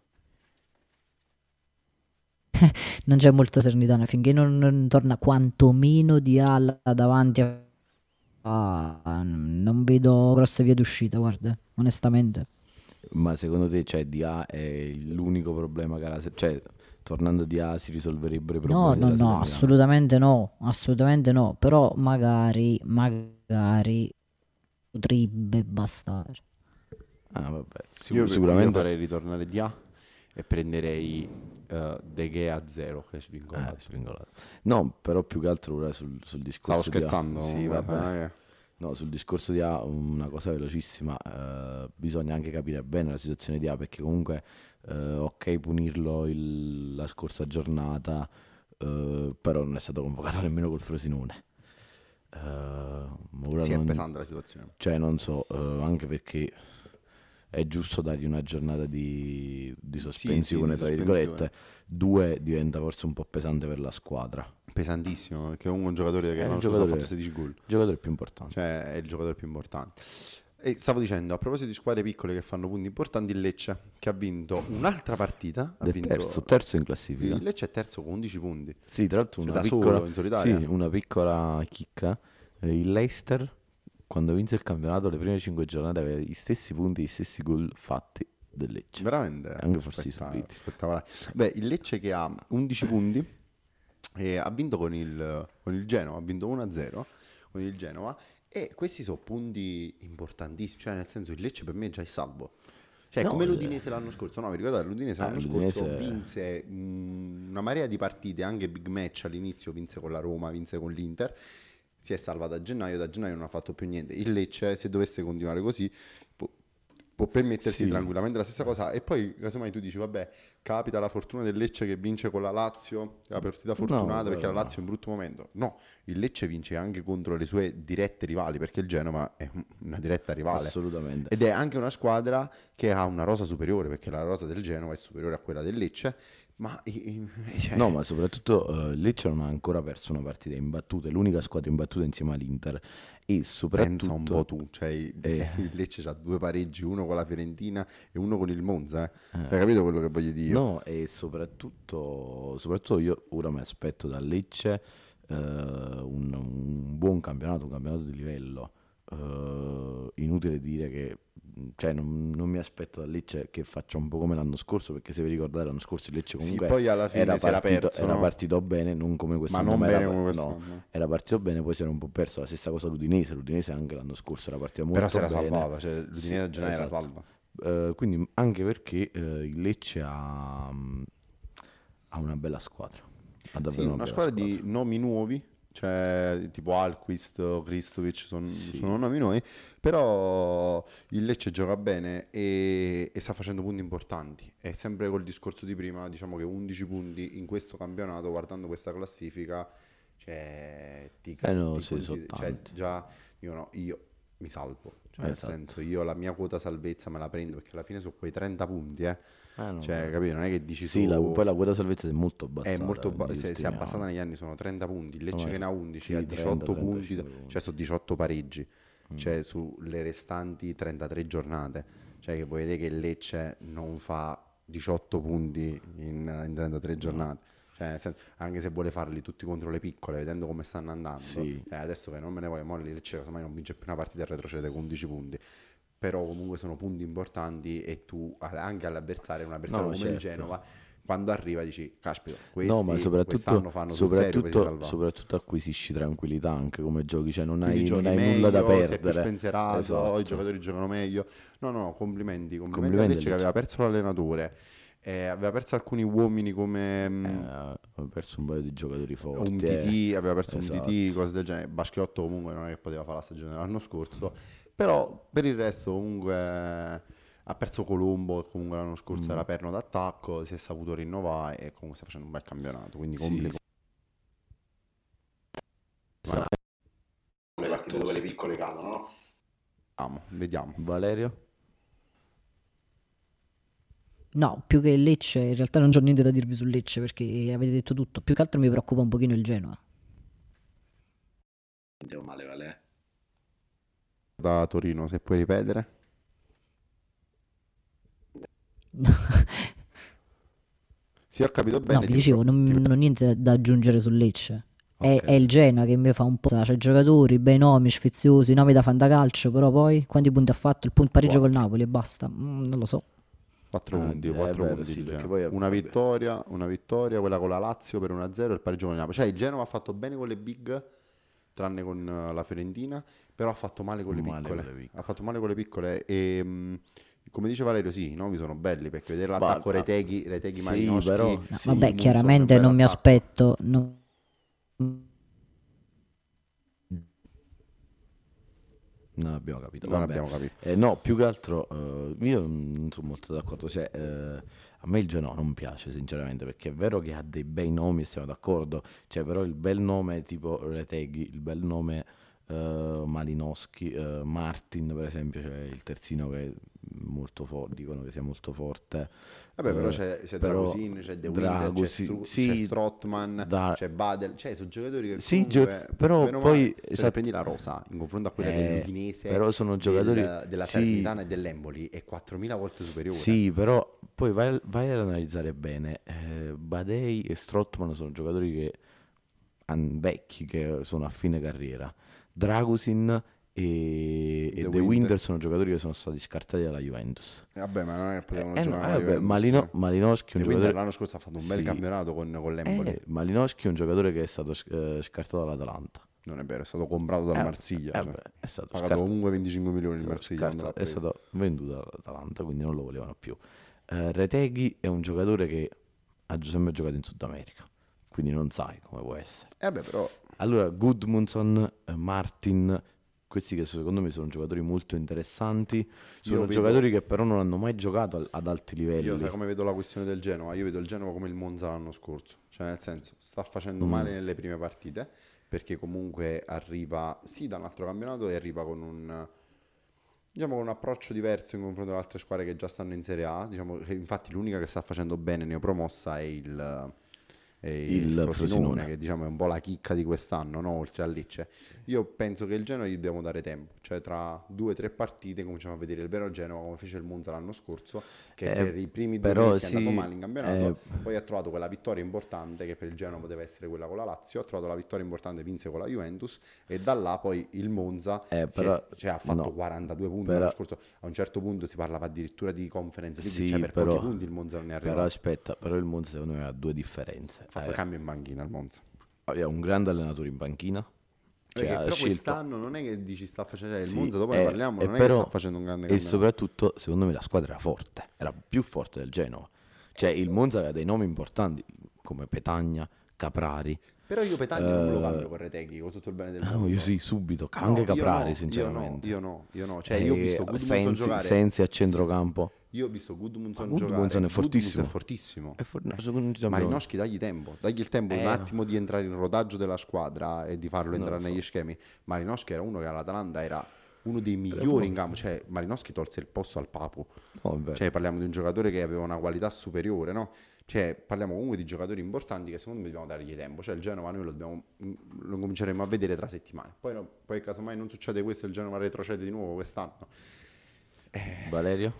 Speaker 3: Non c'è molta Salernitana finché non, non torna quantomeno di ala davanti a... Ah, non vedo grosse vie d'uscita, guarda, onestamente.
Speaker 2: Ma secondo te, cioè, D A è l'unico problema che ha la Se- cioè, tornando D A si risolverebbero i
Speaker 3: No,
Speaker 2: problemi
Speaker 3: no,
Speaker 2: della
Speaker 3: no,
Speaker 2: Salernitana?
Speaker 3: assolutamente no, assolutamente no, però magari, magari potrebbe bastare.
Speaker 2: Ah, vabbè, sic-
Speaker 1: Io, io
Speaker 2: sicuramente
Speaker 1: farei ritornare di A e prenderei uh, De Gea a zero, che è
Speaker 2: eh,
Speaker 1: svincolato.
Speaker 2: svincolato. No, però più che altro ora sul, sul discorso
Speaker 1: Stavo scherzando.
Speaker 2: di A. Sì,
Speaker 1: comunque,
Speaker 2: vabbè.
Speaker 1: eh.
Speaker 2: No, sul discorso di A, una cosa velocissima, eh, bisogna anche capire bene la situazione di A, perché comunque, eh, ok, punirlo il- la scorsa giornata, eh, però non è stato convocato nemmeno col Frosinone. Eh, ma ora
Speaker 1: Sì, è
Speaker 2: non,
Speaker 1: pesante la situazione.
Speaker 2: cioè, non so, eh, anche perché è giusto dargli una giornata di, di sospensione,
Speaker 1: di
Speaker 2: tra
Speaker 1: sospensione.
Speaker 2: virgolette. Due, diventa forse un po' pesante per la squadra.
Speaker 1: Pesantissimo, perché comunque un giocatore che
Speaker 2: È
Speaker 1: l'anno
Speaker 2: il
Speaker 1: scorso ha
Speaker 2: giocatore-
Speaker 1: fatto sedici gol.
Speaker 2: Il giocatore più importante.
Speaker 1: Cioè, è il giocatore più importante. E stavo dicendo, a proposito di squadre piccole che fanno punti importanti, il Lecce, che ha vinto un'altra partita. Ha
Speaker 2: Del
Speaker 1: vinto...
Speaker 2: terzo, terzo in classifica.
Speaker 1: Il Lecce è terzo con undici punti.
Speaker 2: Sì, tra l'altro
Speaker 1: Cioè,
Speaker 2: una
Speaker 1: da
Speaker 2: piccola,
Speaker 1: solo, in solitaria.
Speaker 2: sì, una piccola chicca. Eh, Il Leicester, quando vinse il campionato, le prime cinque giornate aveva gli stessi punti, gli stessi gol fatti del Lecce.
Speaker 1: Veramente?
Speaker 2: Anche forse i
Speaker 1: Spettacolo,
Speaker 2: subiti.
Speaker 1: spettacolare. Beh, il Lecce che ha undici punti e ha vinto con il, con il Genoa, ha vinto uno a zero con il Genoa e questi sono punti importantissimi, cioè nel senso il Lecce per me è già il salvo. Cioè,
Speaker 2: No,
Speaker 1: come
Speaker 2: eh.
Speaker 1: l'Udinese l'anno scorso, no, vi ricordate, l'Udinese
Speaker 2: Ah,
Speaker 1: l'anno
Speaker 2: l'Udinese-
Speaker 1: scorso vinse mh, una marea di partite, anche big match all'inizio, vinse con la Roma, vinse con l'Inter, si è salvata a gennaio, da gennaio non ha fatto più niente. Il Lecce, se dovesse continuare così, può, può permettersi
Speaker 2: Sì.
Speaker 1: tranquillamente la stessa cosa. E poi, casomai, tu dici, vabbè, capita la fortuna del Lecce che vince con la Lazio, è la partita fortunata perché la
Speaker 2: però-
Speaker 1: Lazio è in brutto momento. No, il Lecce vince anche contro le sue dirette rivali, perché il Genova è una diretta rivale.
Speaker 2: Assolutamente.
Speaker 1: Ed è anche una squadra che ha una rosa superiore, perché la rosa del Genova è superiore a quella del Lecce. Ma, i- i- cioè,
Speaker 2: No, ma soprattutto eh, il Lecce non ha ancora perso una partita imbattuta, è l'unica squadra imbattuta insieme all'Inter. E
Speaker 1: pensa un po'
Speaker 2: soprattutto
Speaker 1: tu, cioè, il-
Speaker 2: Eh.
Speaker 1: il Lecce ha due pareggi, uno con la Fiorentina e uno con il Monza. Eh. Hai capito quello che voglio dire?
Speaker 2: no, e soprattutto, soprattutto io ora mi aspetto dal Lecce eh, un, un buon campionato, un campionato di livello. Eh, inutile dire che cioè, non, non mi aspetto dal Lecce che faccia un po' come l'anno scorso, perché se vi ricordate l'anno scorso il Lecce
Speaker 1: Sì,
Speaker 2: comunque
Speaker 1: poi alla fine
Speaker 2: era,
Speaker 1: si era
Speaker 2: partito,
Speaker 1: perso,
Speaker 2: era
Speaker 1: no?
Speaker 2: partito bene, non come
Speaker 1: Ma
Speaker 2: quest'anno,
Speaker 1: non
Speaker 2: ma
Speaker 1: bene
Speaker 2: era,
Speaker 1: come
Speaker 2: no,
Speaker 1: quest'anno.
Speaker 2: era partito bene, poi si era un po' perso. La stessa cosa l'Udinese, l'Udinese anche l'anno scorso era partito molto
Speaker 1: Però si era
Speaker 2: bene.
Speaker 1: salvata, cioè l'Udinese
Speaker 2: Sì,
Speaker 1: a gennaio era
Speaker 2: esatto.
Speaker 1: salva.
Speaker 2: Eh, quindi anche perché eh, il Lecce ha, mh, ha una bella squadra. Ha
Speaker 1: Sì,
Speaker 2: davvero
Speaker 1: una
Speaker 2: una bella
Speaker 1: squadra
Speaker 2: squadra.
Speaker 1: di nomi nuovi, cioè tipo Alquist, Kristovic, son-
Speaker 2: Sì.
Speaker 1: sono nomi nuovi, però il Lecce gioca bene e, e sta facendo punti importanti. E sempre col discorso di prima, diciamo che undici punti in questo campionato, guardando questa classifica, cioè, ti,
Speaker 2: Eh no,
Speaker 1: ti
Speaker 2: sì, sono
Speaker 1: consider- cioè,
Speaker 2: tanti.
Speaker 1: già dicono io mi salvo, cioè nel
Speaker 2: Esatto.
Speaker 1: senso io la mia quota salvezza me la prendo perché alla fine su quei trenta punti, eh,
Speaker 2: Eh, no,
Speaker 1: cioè,
Speaker 2: eh.
Speaker 1: capito? Non è che dici
Speaker 2: Sì,
Speaker 1: su...
Speaker 2: la- poi la quota salvezza è molto
Speaker 1: È
Speaker 2: abbassata.
Speaker 1: molto ba-
Speaker 2: negli
Speaker 1: si, è, si è
Speaker 2: ultimi
Speaker 1: abbassata
Speaker 2: anni.
Speaker 1: negli anni, sono trenta punti, il Lecce
Speaker 2: Ormai
Speaker 1: che ne ha
Speaker 2: sì,
Speaker 1: undici,
Speaker 2: sì,
Speaker 1: ha diciotto
Speaker 2: trenta,
Speaker 1: punti,
Speaker 2: trentacinque punti.
Speaker 1: cioè sono diciotto pareggi,
Speaker 2: Mm.
Speaker 1: cioè sulle restanti trentatré giornate, cioè che vuoi vedere che il Lecce non fa diciotto punti in, in trentatré giornate, cioè nel senso, anche se vuole farli tutti contro le piccole, vedendo come stanno andando,
Speaker 2: Sì.
Speaker 1: eh, adesso che non me ne voglio, mo il Lecce casomai non vince più una partita e retrocede con undici punti. Però comunque sono punti importanti e tu anche all'avversario, un avversario
Speaker 2: No,
Speaker 1: come il
Speaker 2: certo.
Speaker 1: Genova, quando arriva dici, caspita, questi
Speaker 2: No, ma soprattutto,
Speaker 1: quest'anno fanno sul serio per
Speaker 2: soprattutto,
Speaker 1: salvare.
Speaker 2: soprattutto acquisisci tranquillità anche come giochi, cioè non
Speaker 1: Quindi
Speaker 2: hai, non
Speaker 1: giochi
Speaker 2: hai
Speaker 1: meglio,
Speaker 2: nulla da
Speaker 1: sei più
Speaker 2: perdere.
Speaker 1: spensierato,
Speaker 2: Esatto.
Speaker 1: i giocatori giocano meglio. No, no, complimenti, complimenti,
Speaker 2: Complimenti
Speaker 1: al
Speaker 2: al
Speaker 1: Lecce che
Speaker 2: Lecce.
Speaker 1: aveva perso l'allenatore, eh, aveva perso alcuni uomini come mm,
Speaker 2: Eh, ho perso un paio di giocatori forti.
Speaker 1: un
Speaker 2: eh.
Speaker 1: T T, aveva perso un
Speaker 2: Esatto.
Speaker 1: T T, cose del genere. Baschiotto comunque non è che poteva fare la stagione dell'anno scorso, però per il resto comunque ha perso Colombo, che comunque l'anno scorso
Speaker 2: Mm.
Speaker 1: era perno d'attacco, si è saputo rinnovare e comunque sta facendo un bel campionato, quindi
Speaker 2: Sì,
Speaker 1: complimenti.
Speaker 2: Sa-
Speaker 1: Le partite dove le piccole cadono, no? Vediamo, vediamo.
Speaker 2: Valerio?
Speaker 3: No, più che il Lecce, in realtà non c'ho niente da dirvi sul Lecce perché avete detto tutto. Più che altro mi preoccupa un pochino il Genoa.
Speaker 2: Andiamo male, Vale.
Speaker 1: Da Torino, se puoi ripetere. Sì, ho capito bene.
Speaker 3: No, vi
Speaker 1: ti-
Speaker 3: dicevo, non,
Speaker 1: ti-
Speaker 3: non ho niente da aggiungere sul Lecce. È,
Speaker 2: Ok.
Speaker 3: è il Genoa che mi fa un po'. C'è giocatori, bei nomi, sfiziosi, nomi da fantacalcio, però poi quanti punti ha fatto? Il punto pareggio col Napoli e basta. Mm, non lo so.
Speaker 1: quattro
Speaker 2: Ah,
Speaker 1: punti,
Speaker 2: è
Speaker 1: quattro
Speaker 2: vero,
Speaker 1: punti
Speaker 2: sì,
Speaker 1: il
Speaker 2: perché
Speaker 1: Genoa.
Speaker 2: poi è-
Speaker 1: Una
Speaker 2: vabbè.
Speaker 1: vittoria, una vittoria, quella con la Lazio per uno a zero e il pareggio con il Napoli. Cioè il Genoa ha fatto bene con le big, tranne con eh, la Fiorentina, però ha fatto male con le
Speaker 2: Male con
Speaker 1: piccole.
Speaker 2: le piccole.
Speaker 1: Ha fatto male con le piccole e mh, come dice Valerio, sì, i nomi sono belli perché vedere
Speaker 2: Ma-
Speaker 1: l'attacco
Speaker 2: ma-
Speaker 1: Reteghi, Reteghi
Speaker 2: sì,
Speaker 1: Malinowski,
Speaker 2: però-
Speaker 3: No,
Speaker 2: Sì,
Speaker 3: vabbè,
Speaker 1: Gudmundsson,
Speaker 3: chiaramente
Speaker 1: un bel
Speaker 3: non mi
Speaker 1: attacco.
Speaker 3: aspetto. no-
Speaker 2: Non abbiamo capito.
Speaker 1: Non
Speaker 2: Vabbè.
Speaker 1: abbiamo capito.
Speaker 2: Eh, no, più che altro eh, io non sono molto d'accordo. Cioè, eh, a me il Genoa non piace sinceramente perché è vero che ha dei bei nomi e siamo d'accordo. Cioè, però il bel nome tipo Reteghi, il bel nome eh, Malinowski, eh, Martin per esempio, cioè il terzino che è molto forte, dicono che sia molto forte.
Speaker 1: Vabbè, però
Speaker 2: Eh,
Speaker 1: c'è, c'è
Speaker 2: però
Speaker 1: Dragusin, c'è De Winter, c'è,
Speaker 2: Dragusin,
Speaker 1: Stru-
Speaker 2: sì,
Speaker 1: c'è Strootman,
Speaker 2: da-
Speaker 1: c'è Badel, cioè sono giocatori che
Speaker 2: Sì,
Speaker 1: comunque,
Speaker 2: gio- però
Speaker 1: bene o
Speaker 2: poi-
Speaker 1: male, se
Speaker 2: esatto.
Speaker 1: prendi la rosa in confronto a quella
Speaker 2: Eh,
Speaker 1: dell'Udinese,
Speaker 2: però sono
Speaker 1: del-
Speaker 2: giocatori-
Speaker 1: della
Speaker 2: sì.
Speaker 1: Salernitana e dell'Emboli è quattromila volte superiore.
Speaker 2: Sì, però poi vai, vai ad analizzare bene. eh, Badei e Strootman sono giocatori che han- vecchi, che sono a fine carriera. Dragusin e, e
Speaker 1: De
Speaker 2: De
Speaker 1: Winter.
Speaker 2: Winter sono giocatori che sono stati scartati dalla Juventus.
Speaker 1: Eh, Vabbè, ma non è che potevano
Speaker 2: Eh, no,
Speaker 1: giocare
Speaker 2: eh,
Speaker 1: alla
Speaker 2: vabbè,
Speaker 1: Juventus,
Speaker 2: Malino-
Speaker 1: cioè.
Speaker 2: Malinowski è
Speaker 1: De
Speaker 2: un
Speaker 1: Winter
Speaker 2: giocatore.
Speaker 1: l'anno scorso ha fatto un bel
Speaker 2: Sì.
Speaker 1: campionato con, con l'Emboli.
Speaker 2: Eh, Malinowski è un giocatore che è stato eh, scartato dall'Atalanta.
Speaker 1: Non è vero, è stato comprato dal
Speaker 2: Eh,
Speaker 1: Marsiglia.
Speaker 2: eh,
Speaker 1: cioè.
Speaker 2: beh, è stato
Speaker 1: pagato
Speaker 2: scartato.
Speaker 1: comunque venticinque milioni il
Speaker 2: È stato
Speaker 1: Marsiglia.
Speaker 2: scartato-
Speaker 1: quando
Speaker 2: è
Speaker 1: l'ha preso.
Speaker 2: stato venduto all'Atalanta, quindi non lo volevano più. Eh, Reteghi è un giocatore che ha gi- sempre giocato in Sud America, quindi non sai come può essere.
Speaker 1: Eh beh, però
Speaker 2: Allora, Gudmundsson, eh, Martin, questi che secondo me sono giocatori molto interessanti, sono
Speaker 1: vedo-
Speaker 2: giocatori che però non hanno mai giocato al- ad alti livelli.
Speaker 1: io sai come vedo la questione del Genoa? Io vedo il Genoa come il Monza l'anno scorso, cioè nel senso sta facendo
Speaker 2: Mm.
Speaker 1: male nelle prime partite perché comunque arriva sì da un altro campionato e arriva con un diciamo con un approccio diverso in confronto alle altre squadre che già stanno in Serie A, diciamo che infatti l'unica che sta facendo bene neopromossa è il è il,
Speaker 2: Il
Speaker 1: Frosinone,
Speaker 2: Frosinone.
Speaker 1: che diciamo è un po' la chicca di quest'anno, no? Oltre a Lecce. Io penso che il Genoa gli dobbiamo dare tempo, cioè tra due o tre partite cominciamo a vedere il vero Genoa come fece il Monza l'anno scorso, che
Speaker 2: Eh,
Speaker 1: per i primi due
Speaker 2: però
Speaker 1: mesi è andato
Speaker 2: sì,
Speaker 1: male in campionato,
Speaker 2: eh,
Speaker 1: poi ha trovato quella vittoria importante che per il Genoa poteva essere quella con la Lazio, ha trovato la vittoria importante, vinse con la Juventus e da là poi il Monza
Speaker 2: Eh,
Speaker 1: si è-
Speaker 2: però-
Speaker 1: cioè, ha fatto
Speaker 2: no.
Speaker 1: quarantadue punti
Speaker 2: Però-
Speaker 1: l'anno scorso, a un certo punto si parlava addirittura di Conference League,
Speaker 2: Sì,
Speaker 1: cioè per
Speaker 2: però-
Speaker 1: pochi punti il Monza non è
Speaker 2: Però
Speaker 1: arrivato.
Speaker 2: aspetta, però il Monza secondo me ha due differenze.
Speaker 1: Ha fatto
Speaker 2: Eh,
Speaker 1: cambio in banchina il Monza.
Speaker 2: ha un grande allenatore in panchina che
Speaker 1: Perché
Speaker 2: ha
Speaker 1: però
Speaker 2: scelto.
Speaker 1: quest'anno non è che dici sta facendo cioè, il
Speaker 2: Sì,
Speaker 1: Monza, dopo
Speaker 2: eh,
Speaker 1: ne parliamo,
Speaker 2: e
Speaker 1: non è
Speaker 2: però-
Speaker 1: che sta facendo un grande
Speaker 2: E
Speaker 1: campionato.
Speaker 2: soprattutto, secondo me, la squadra era forte, era più forte del Genoa. Cioè, il Monza aveva dei nomi importanti. come Petagna, Caprari.
Speaker 1: Però io Petagna non me lo
Speaker 2: Eh,
Speaker 1: cambio con Retegui, con tutto il bene del
Speaker 2: no, io
Speaker 1: mondo.
Speaker 2: sì, subito,
Speaker 1: No,
Speaker 2: anche
Speaker 1: io
Speaker 2: Caprari
Speaker 1: no,
Speaker 2: sinceramente.
Speaker 1: io no, io no, io no. Cioè, io ho visto
Speaker 2: E
Speaker 1: Gudmundsson
Speaker 2: Sensi,
Speaker 1: giocare.
Speaker 2: Sensi a centrocampo.
Speaker 1: Io ho visto
Speaker 2: Ma
Speaker 1: Gudmundsson
Speaker 2: Gudmundsson
Speaker 1: giocare.
Speaker 2: è fortissimo.
Speaker 1: Gudmundsson è fortissimo.
Speaker 2: È for- no, secondo me ci abbiamo-
Speaker 1: Malinowski, dagli tempo, dagli il tempo un
Speaker 2: Eh,
Speaker 1: attimo di entrare in rodaggio della squadra e di farlo
Speaker 2: Non
Speaker 1: entrare
Speaker 2: lo so.
Speaker 1: negli schemi. Malinowski era uno che all'Atalanta era uno dei migliori in campo. Cioè, Malinowski tolse il posto al Papu.
Speaker 2: No, è vero.
Speaker 1: Cioè, parliamo di un giocatore che aveva una qualità superiore, no? Cioè, parliamo comunque di giocatori importanti che secondo me dobbiamo dargli tempo. Cioè, il Genova noi lo, dobbiamo, lo cominceremo a vedere tra settimane. Poi, no, poi casomai non succede questo, il Genova retrocede di nuovo quest'anno.
Speaker 2: Valerio?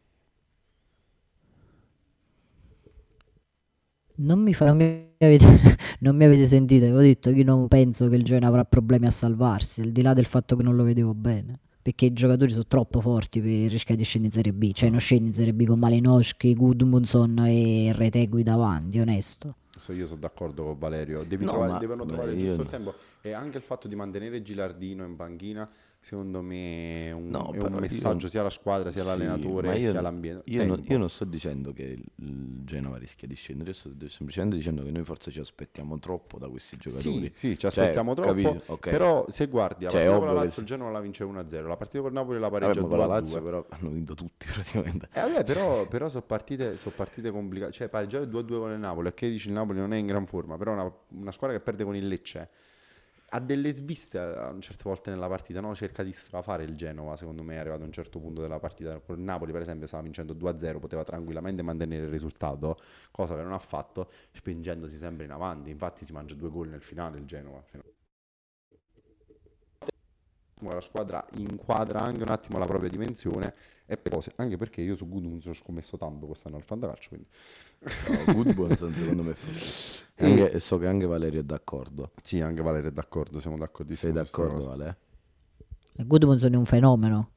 Speaker 3: Non mi, fa, non, mi avete, non mi avete sentito, avevo detto che io non penso che il Genoa avrà problemi a salvarsi, al di là del fatto che non lo vedevo bene, perché i giocatori sono troppo forti per rischiare di scendere in Serie B, cioè non scendi in Serie B con Malinowski, Gudmundsson e Retegui davanti, onesto.
Speaker 1: So, io sono d'accordo con Valerio. Devi
Speaker 2: No,
Speaker 1: trovare-
Speaker 2: ma-
Speaker 1: devono
Speaker 2: beh,
Speaker 1: trovare
Speaker 2: io
Speaker 1: giusto
Speaker 2: no.
Speaker 1: il tempo. E anche il fatto di mantenere Gilardino in panchina, secondo me, è un,
Speaker 2: No,
Speaker 1: è
Speaker 2: però
Speaker 1: un
Speaker 2: io-
Speaker 1: messaggio sia alla squadra, sia
Speaker 2: Sì,
Speaker 1: all'allenatore,
Speaker 2: ma io,
Speaker 1: sia all'ambiente.
Speaker 2: io non,
Speaker 1: Tempo.
Speaker 2: io non sto dicendo che il il Genova rischia di scendere, io sto semplicemente dicendo che noi forse ci aspettiamo troppo da questi giocatori.
Speaker 1: Sì, sì, ci
Speaker 2: Cioè,
Speaker 1: aspettiamo troppo.
Speaker 2: capito? Ok.
Speaker 1: Però se guardi la
Speaker 2: Cioè,
Speaker 1: partita con la
Speaker 2: ovvio che
Speaker 1: Lazio, il
Speaker 2: sì.
Speaker 1: Genoa la vince uno a zero. La partita con il Napoli la
Speaker 2: Vabbè,
Speaker 1: pareggia
Speaker 2: ma con la
Speaker 1: due a
Speaker 2: Lazio
Speaker 1: due.
Speaker 2: però hanno vinto tutti praticamente.
Speaker 1: Eh, vabbè, però, però sono partite, so partite complicate. Cioè, pareggiare due a due con il Napoli. E che dici il Napoli non è in gran forma, però una, una squadra che perde con il Lecce ha delle sviste a a certe volte nella partita, no? Cerca di strafare il Genova, secondo me è arrivato a un certo punto della partita. Con il Napoli, per esempio, stava vincendo due a zero, poteva tranquillamente mantenere il risultato, cosa che non ha fatto, spingendosi sempre in avanti. Infatti si mangia due gol nel finale il Genova. Cioè, la squadra inquadra anche un attimo la propria dimensione e per cose, anche perché io su Gudmundsson ho scommesso tanto quest'anno al fantacalcio, quindi
Speaker 2: No, Gudmundsson secondo me è fortissimo.
Speaker 1: E-
Speaker 2: Anche- E so che anche Valerio è d'accordo.
Speaker 1: sì, anche Valerio è d'accordo, siamo
Speaker 2: Sei
Speaker 1: d'accordissimo su sta
Speaker 2: d'accordo,
Speaker 1: cosa.
Speaker 2: Vale?
Speaker 3: E Gudmundsson è un fenomeno.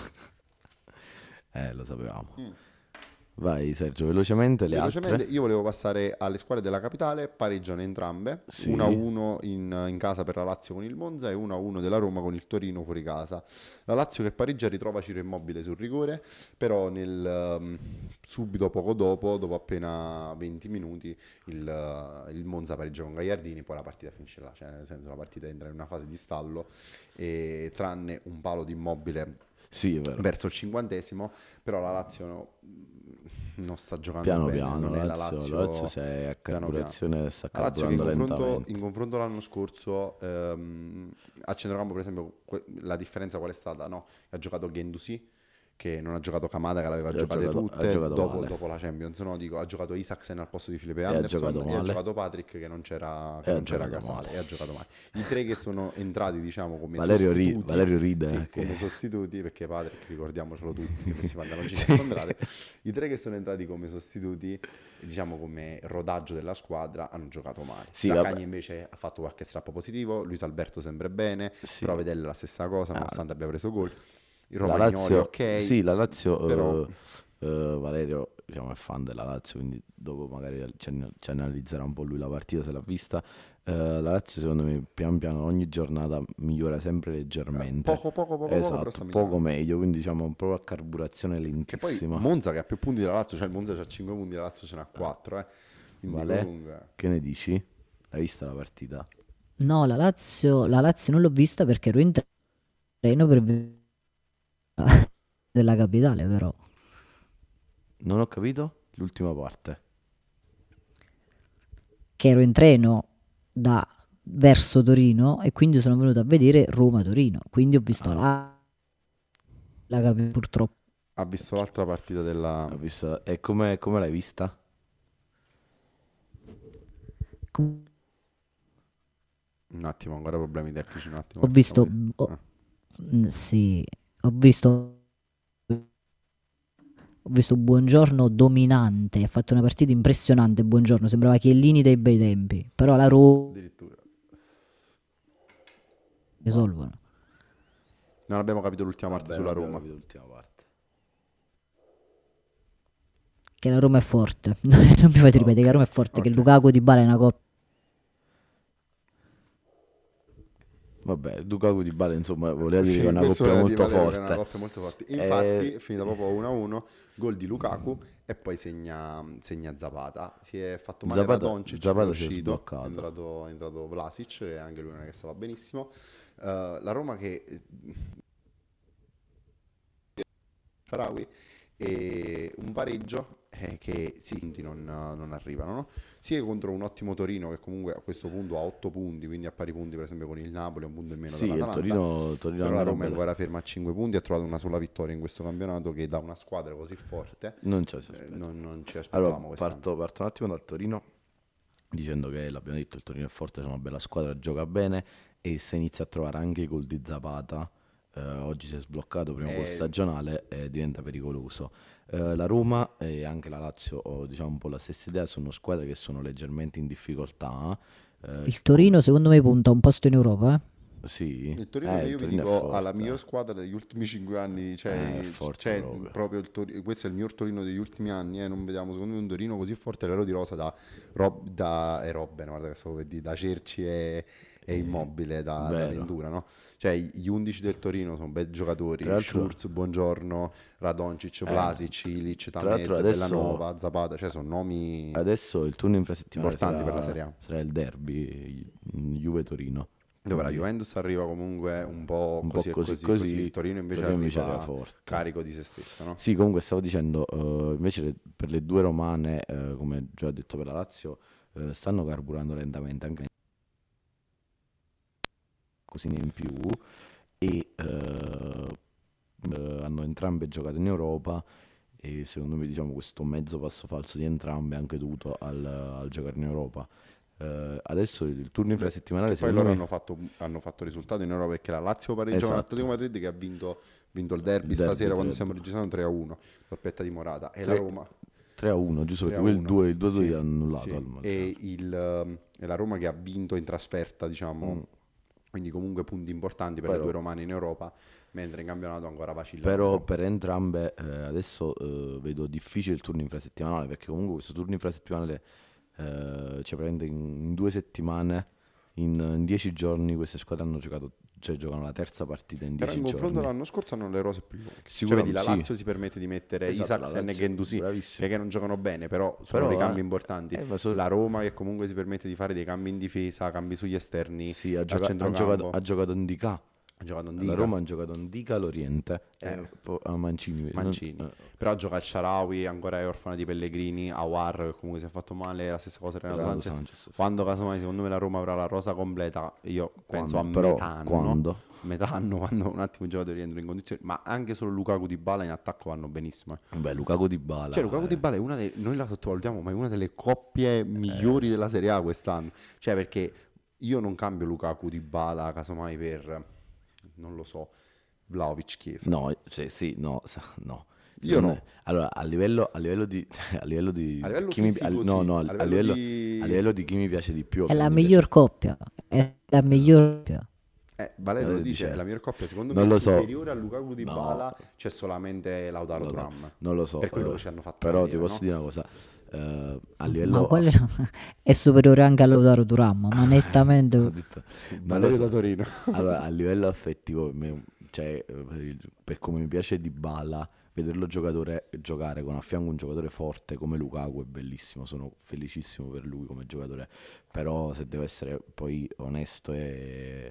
Speaker 2: Eh, lo sapevamo.
Speaker 1: Mm.
Speaker 2: Vai Sergio, velocemente le
Speaker 1: Velocemente,
Speaker 2: altre.
Speaker 1: io volevo passare alle squadre della capitale, pareggiano entrambe,
Speaker 2: Sì.
Speaker 1: uno a uno in, in casa per la Lazio con il Monza e uno a uno della Roma con il Torino fuori casa. La Lazio che pareggia ritrova Ciro Immobile sul rigore, però nel, um, subito poco dopo, dopo appena venti minuti, il, uh, il Monza pareggia con Gagliardini, poi la partita finisce là, cioè nel senso la partita entra in una fase di stallo, e tranne un palo di Immobile
Speaker 2: Sì, è vero.
Speaker 1: verso il cinquantesimo, però la Lazio no- non sta giocando
Speaker 2: Piano
Speaker 1: bene,
Speaker 2: piano,
Speaker 1: non è
Speaker 2: la
Speaker 1: la
Speaker 2: Lazio,
Speaker 1: Lazio,
Speaker 2: la Lazio si è a
Speaker 1: piano
Speaker 2: carburazione, sta
Speaker 1: la Lazio che in
Speaker 2: carburando
Speaker 1: confronto,
Speaker 2: lentamente.
Speaker 1: in confronto l'anno scorso ehm, a centrocampo per esempio que- la differenza qual è stata? No, ha giocato Guendouzi che non ha giocato Kamada che l'aveva
Speaker 2: Ha
Speaker 1: giocate
Speaker 2: giocato-
Speaker 1: tutte
Speaker 2: ha giocato
Speaker 1: dopo,
Speaker 2: male.
Speaker 1: dopo la Champions, no? Dico, ha giocato Isaksen al posto di Felipe
Speaker 2: ha
Speaker 1: Anderson
Speaker 2: giocato
Speaker 1: e ha
Speaker 2: male.
Speaker 1: giocato Patrick che non c'era, che
Speaker 2: E ha
Speaker 1: non c'era
Speaker 2: giocato
Speaker 1: Casale
Speaker 2: male.
Speaker 1: e ha giocato male. I tre che sono entrati diciamo come
Speaker 2: Valerio, ri-
Speaker 1: sostituti
Speaker 2: Valerio ride.
Speaker 1: sì,
Speaker 2: eh, che-
Speaker 1: come sostituti, perché Patrick, ricordiamocelo tutti, se questi pantaloncini sfondrati. I tre che sono entrati come sostituti, diciamo come rodaggio della squadra, hanno giocato male.
Speaker 2: Sì,
Speaker 1: Zaccagni
Speaker 2: vabbè.
Speaker 1: invece ha fatto qualche strappo positivo, Luis Alberto sempre bene,
Speaker 2: Sì.
Speaker 1: però Vedelle la stessa cosa, nonostante abbia preso gol. Il
Speaker 2: La
Speaker 1: Romagnoli,
Speaker 2: Lazio,
Speaker 1: ok,
Speaker 2: sì, la Lazio,
Speaker 1: però-
Speaker 2: eh, eh, Valerio diciamo, è fan della Lazio, quindi dopo magari ci, an- ci analizzerà un po' lui la partita se l'ha vista. Eh, la Lazio secondo me pian piano ogni giornata migliora sempre leggermente.
Speaker 1: poco poco poco, poco però
Speaker 2: Esatto,
Speaker 1: sta
Speaker 2: poco
Speaker 1: migliorando.
Speaker 2: meglio, quindi diciamo un po' a carburazione
Speaker 1: Che poi
Speaker 2: lentissima.
Speaker 1: Monza che ha più punti della Lazio, cioè il Monza c'ha cinque punti, la Lazio ce n'ha quattro, eh. Quindi
Speaker 2: Vale?
Speaker 1: comunque
Speaker 2: Che ne dici? Hai vista la partita?
Speaker 3: No, la Lazio, la Lazio non l'ho vista perché ero in treno per vedere della capitale, però.
Speaker 2: Non ho capito l'ultima parte.
Speaker 3: Che ero in treno da verso Torino e quindi sono venuto a vedere Roma-Torino. Quindi ho visto
Speaker 2: Ah.
Speaker 3: la, la capitale purtroppo.
Speaker 1: ha visto l'altra partita della...
Speaker 2: Ho visto... E come, come l'hai vista?
Speaker 3: Com-
Speaker 1: Un attimo, ancora problemi tecnici, un attimo.
Speaker 3: Ho
Speaker 1: che
Speaker 3: visto,
Speaker 1: facciamo
Speaker 3: ho-
Speaker 1: Ah.
Speaker 3: mm, sì, ho visto, ho visto Buongiorno dominante, ha fatto una partita impressionante. Buongiorno, sembrava Chiellini dei bei tempi, però la Roma
Speaker 1: Addirittura.
Speaker 3: risolvono.
Speaker 1: Non abbiamo capito l'ultima parte
Speaker 2: Vabbè,
Speaker 1: sulla
Speaker 2: non abbiamo
Speaker 1: Roma.
Speaker 2: capito l'ultima parte.
Speaker 3: Che la Roma è forte. Non mi fate ripetere che la Roma è forte, che
Speaker 1: ok.
Speaker 3: Lukaku Dybala è una coppia.
Speaker 2: Vabbè, Lukaku Dybala insomma voleva dire
Speaker 1: Sì,
Speaker 2: che è una
Speaker 1: questo
Speaker 2: coppia
Speaker 1: voleva
Speaker 2: molto
Speaker 1: dire che era una
Speaker 2: forte.
Speaker 1: coppia molto forte. Infatti
Speaker 2: Eh,
Speaker 1: è finita proprio uno a uno, gol di Lukaku e poi segna, segna Zapata. Si è fatto male
Speaker 2: Zapata,
Speaker 1: Radončić, che è
Speaker 2: Zapata si è
Speaker 1: uscito, è
Speaker 2: sbloccato.
Speaker 1: entrato, è entrato Vlasic e anche lui non è che stava benissimo. Eh, la Roma che Sharawi e un pareggio eh, che sì, quindi non, non arrivano, no? Sia contro un ottimo Torino che comunque a questo punto ha otto punti, quindi a pari punti per esempio con il Napoli, un punto in meno
Speaker 2: Sì, il
Speaker 1: dall'Atalanta,
Speaker 2: Torino, Torino
Speaker 1: però la
Speaker 2: ancora
Speaker 1: Roma è
Speaker 2: bella.
Speaker 1: ancora ferma a cinque punti, ha trovato una sola vittoria in questo campionato che da una squadra così forte
Speaker 2: Non c'è
Speaker 1: eh,
Speaker 2: sospetto.
Speaker 1: non, non ci
Speaker 2: Allora,
Speaker 1: aspettavamo quest'anno.
Speaker 2: parto, parto un attimo dal Torino dicendo che l'abbiamo detto, il Torino è forte, è una bella squadra, gioca bene e se inizia a trovare anche i gol di Zapata, eh, oggi si è sbloccato, primo gol
Speaker 1: Eh,
Speaker 2: stagionale e diventa pericoloso. Eh, la Roma e anche la Lazio, ho diciamo un po' la stessa idea, sono squadre che sono leggermente in difficoltà. eh,
Speaker 3: Il Torino secondo me punta a un posto in Europa, eh.
Speaker 2: sì,
Speaker 1: Il Torino
Speaker 2: eh,
Speaker 1: che
Speaker 2: il
Speaker 1: io vi
Speaker 2: Torino è
Speaker 1: dico ha la
Speaker 2: forte.
Speaker 1: miglior squadra degli ultimi cinque anni,
Speaker 2: Eh,
Speaker 1: cioè,
Speaker 2: è forte
Speaker 1: cioè,
Speaker 2: proprio.
Speaker 1: proprio il Tori- questo è il miglior Torino degli ultimi anni, eh, non vediamo secondo me un Torino così forte a livello di rosa da, Rob, da e Robben, guarda che stavo per dire, da Cerci e, e Immobile, da, da
Speaker 2: Vero.
Speaker 1: Ventura, no? Cioè gli undici del Torino sono bei
Speaker 2: Tra
Speaker 1: giocatori,
Speaker 2: l'altro,
Speaker 1: Schurz, Buongiorno, Radončić,
Speaker 2: eh,
Speaker 1: Vlasic, Ilic,
Speaker 2: tra l'altro
Speaker 1: Tamez,
Speaker 2: adesso,
Speaker 1: Bellanova, Zapata, cioè sono nomi
Speaker 2: adesso il turno infrasettimanale
Speaker 1: importanti per la
Speaker 2: sarà,
Speaker 1: Serie A.
Speaker 2: sarà il derby mm, Juve-Torino.
Speaker 1: Dove la
Speaker 2: Quindi
Speaker 1: Juventus arriva comunque un po'
Speaker 2: un po'
Speaker 1: così e
Speaker 2: così
Speaker 1: così,
Speaker 2: così,
Speaker 1: così il Torino invece
Speaker 2: Torino invece
Speaker 1: arriva
Speaker 2: arriva forte.
Speaker 1: carico di se stesso, no?
Speaker 2: Sì, comunque stavo dicendo, eh, invece le- per le due romane, eh, come già ho detto per la Lazio, eh, stanno carburando lentamente, anche così in più, e eh, eh, hanno entrambe giocato in Europa e secondo me diciamo questo mezzo passo falso di entrambe è anche dovuto al, al giocare in Europa. Eh, adesso il turno
Speaker 1: Beh,
Speaker 2: infrasettimanale
Speaker 1: che poi
Speaker 2: secondo
Speaker 1: loro
Speaker 2: me
Speaker 1: hanno fatto, hanno fatto risultato in Europa perché la Lazio pareggia con
Speaker 2: esatto,
Speaker 1: l'Atletico Madrid che ha vinto, vinto il derby
Speaker 2: il derby
Speaker 1: stasera quando
Speaker 2: tre a
Speaker 1: stiamo
Speaker 2: due.
Speaker 1: registrando tre a uno, doppietta di Morata, e la
Speaker 2: tre
Speaker 1: Roma
Speaker 2: tre a uno, giusto
Speaker 1: tre
Speaker 2: perché
Speaker 1: a
Speaker 2: poi il
Speaker 1: uno,
Speaker 2: due il due a due
Speaker 1: sì,
Speaker 2: l'hanno annullato
Speaker 1: sì.
Speaker 2: al mondiale.
Speaker 1: E, il, ehm, e la Roma che ha vinto in trasferta, diciamo,
Speaker 2: Mm.
Speaker 1: quindi comunque punti importanti per le
Speaker 2: Però,
Speaker 1: due romane in Europa, mentre in campionato ancora vacillano un
Speaker 2: però
Speaker 1: po'.
Speaker 2: per entrambe eh, adesso eh, vedo difficile il turno infrasettimanale perché comunque questo turno infrasettimanale eh, cioè praticamente in, in due settimane, in, in dieci giorni queste squadre hanno giocato, cioè giocano la terza partita in
Speaker 1: Però
Speaker 2: dieci
Speaker 1: in confronto
Speaker 2: giorni.
Speaker 1: all'anno scorso hanno le rose più lunghe. Cioè,
Speaker 2: Sicuramente
Speaker 1: vedi, la
Speaker 2: sì,
Speaker 1: Lazio si permette di mettere
Speaker 2: esatto, la
Speaker 1: Isaksen e
Speaker 2: Lazio,
Speaker 1: Guendouzi,
Speaker 2: bravissimo.
Speaker 1: che non giocano bene, però sono
Speaker 2: Però
Speaker 1: dei
Speaker 2: eh,
Speaker 1: cambi importanti.
Speaker 2: eh, ma so-
Speaker 1: La Roma che comunque si permette di fare dei cambi in difesa, cambi sugli esterni,
Speaker 2: sì, ha,
Speaker 1: al
Speaker 2: gioca- ha giocato,
Speaker 1: centrocampo.
Speaker 2: ha giocato Ndicà.
Speaker 1: Ha giocato
Speaker 2: La
Speaker 1: Ndica,
Speaker 2: Roma ha giocato Ndicà all'Oriente
Speaker 1: Eh.
Speaker 2: e poi a Mancini. non-
Speaker 1: Mancini.
Speaker 2: eh,
Speaker 1: Però gioca il Shaarawy, ancora è orfana di Pellegrini, Aouar che comunque si è fatto male, la stessa cosa Renato
Speaker 2: Renato
Speaker 1: Sanchez.
Speaker 2: Sanchez.
Speaker 1: Quando casomai secondo me la Roma avrà la rosa completa, io penso a
Speaker 2: Quando? Però
Speaker 1: metà anno,
Speaker 2: quando?
Speaker 1: metà anno quando un attimo i giocatori rientrano in condizioni, ma anche solo Lukaku Dybala in attacco vanno benissimo. eh.
Speaker 2: Beh, Lukaku Dybala.
Speaker 1: Cioè Lukaku
Speaker 2: eh,
Speaker 1: Dybala è una delle, noi la sottovalutiamo, ma è una delle coppie migliori della Serie A quest'anno. Cioè perché io non cambio Lukaku Dybala casomai per, non lo so, Vlahovic Chiesa.
Speaker 2: No, sì, sì, no, sa- no.
Speaker 1: Io
Speaker 2: Non
Speaker 1: no.
Speaker 2: è- Allora, a livello, a livello di, a livello di
Speaker 1: A livello
Speaker 2: chi mi,
Speaker 1: fisico
Speaker 2: al-
Speaker 1: sì,
Speaker 2: no, no,
Speaker 1: a
Speaker 2: a,
Speaker 1: livello
Speaker 2: livello,
Speaker 1: di-
Speaker 2: a livello di chi mi piace di più.
Speaker 3: È la
Speaker 2: ovviamente mi
Speaker 3: miglior coppia, è la miglior coppia.
Speaker 1: Eh, Valerio lo
Speaker 2: Valerio
Speaker 1: dice,
Speaker 2: dice-
Speaker 1: è la miglior coppia, secondo
Speaker 2: non
Speaker 1: me
Speaker 2: lo so.
Speaker 1: superiore a Lukaku Dybala
Speaker 2: No.
Speaker 1: c'è solamente Lautaro
Speaker 2: piace-
Speaker 1: Thuram.
Speaker 2: non lo so,
Speaker 1: Per quello
Speaker 2: eh,
Speaker 1: che ci hanno fatto
Speaker 2: però
Speaker 1: vedere,
Speaker 2: ti posso
Speaker 1: no?
Speaker 2: dire una cosa. eh, a
Speaker 3: Ma
Speaker 2: livello
Speaker 3: quello è superiore anche a Lautaro Thuram, ma
Speaker 2: ho
Speaker 3: nettamente.
Speaker 2: detto- non
Speaker 1: Valerio
Speaker 2: lo
Speaker 1: da
Speaker 2: so.
Speaker 1: Torino.
Speaker 2: Allora, a livello affettivo, per me, cioè, eh, il- per come mi piace Dybala, vederlo giocatore, giocare con a fianco un giocatore forte come Lukaku è bellissimo, sono felicissimo per lui come giocatore, però se devo essere poi onesto e,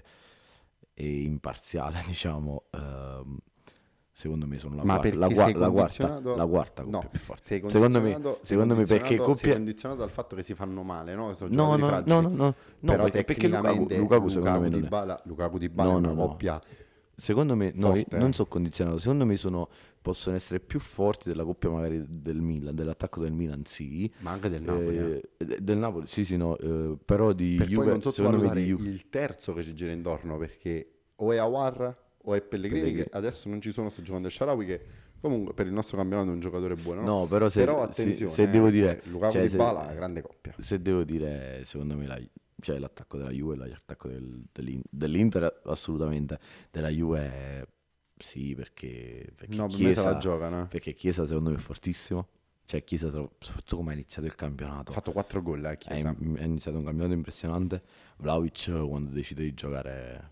Speaker 2: e imparziale, diciamo, ehm, secondo me sono la,
Speaker 1: Ma
Speaker 2: guarda-
Speaker 1: perché
Speaker 2: la, gua-
Speaker 1: sei
Speaker 2: la quarta,
Speaker 1: condizionato?
Speaker 2: la quarta coppia
Speaker 1: No,
Speaker 2: più forte.
Speaker 1: sei
Speaker 2: Secondo me,
Speaker 1: condizionato, sei
Speaker 2: secondo me perché
Speaker 1: condizionato- sei
Speaker 2: coppie...
Speaker 1: condizionato dal fatto che si fanno male, no? Sono
Speaker 2: No,
Speaker 1: giocatori
Speaker 2: no,
Speaker 1: fragili.
Speaker 2: no, no, no, no,
Speaker 1: Però
Speaker 2: perché, perché Lukaku,
Speaker 1: tecnicamente
Speaker 2: Lukaku secondo me non è...
Speaker 1: Dybala, Lukaku Dybala
Speaker 2: No,
Speaker 1: è una
Speaker 2: no, no.
Speaker 1: coppia
Speaker 2: Secondo me, no, io
Speaker 1: forte,
Speaker 2: non
Speaker 1: eh.
Speaker 2: sono condizionato, secondo me sono, possono essere più forti della coppia magari del Milan, dell'attacco del Milan, sì.
Speaker 1: ma anche del Napoli. eh.
Speaker 2: Eh, de- del Napoli, sì, sì, no, eh, però di
Speaker 1: Per poi
Speaker 2: Juve,
Speaker 1: non
Speaker 2: secondo me
Speaker 1: sottovalutare
Speaker 2: di Juve.
Speaker 1: il terzo che ci gira intorno, perché o è Aouar o è Pellegrini,
Speaker 2: Pellegrini.
Speaker 1: che adesso non ci sono, sta giocando il Shaarawy, che comunque per il nostro campionato è un giocatore buono, no?
Speaker 2: No, però se,
Speaker 1: Però
Speaker 2: se-
Speaker 1: attenzione,
Speaker 2: se devo
Speaker 1: eh,
Speaker 2: dire,
Speaker 1: cioè, Lukaku
Speaker 2: cioè, se-
Speaker 1: Dybala, grande coppia.
Speaker 2: se devo dire, secondo me la- cioè, l'attacco della Juve, l'attacco del- dell'In- dell'Inter assolutamente, della Juve sì, perché, perché
Speaker 1: No, per me se la
Speaker 2: Chiesa,
Speaker 1: giocano. eh.
Speaker 2: perché Chiesa secondo me è fortissimo, cioè Chiesa, soprattutto come ha iniziato il campionato.
Speaker 1: Ha fatto quattro gol, eh,
Speaker 2: È,
Speaker 1: Chiesa.
Speaker 2: è iniziato un campionato impressionante. Vlahovic quando decide di giocare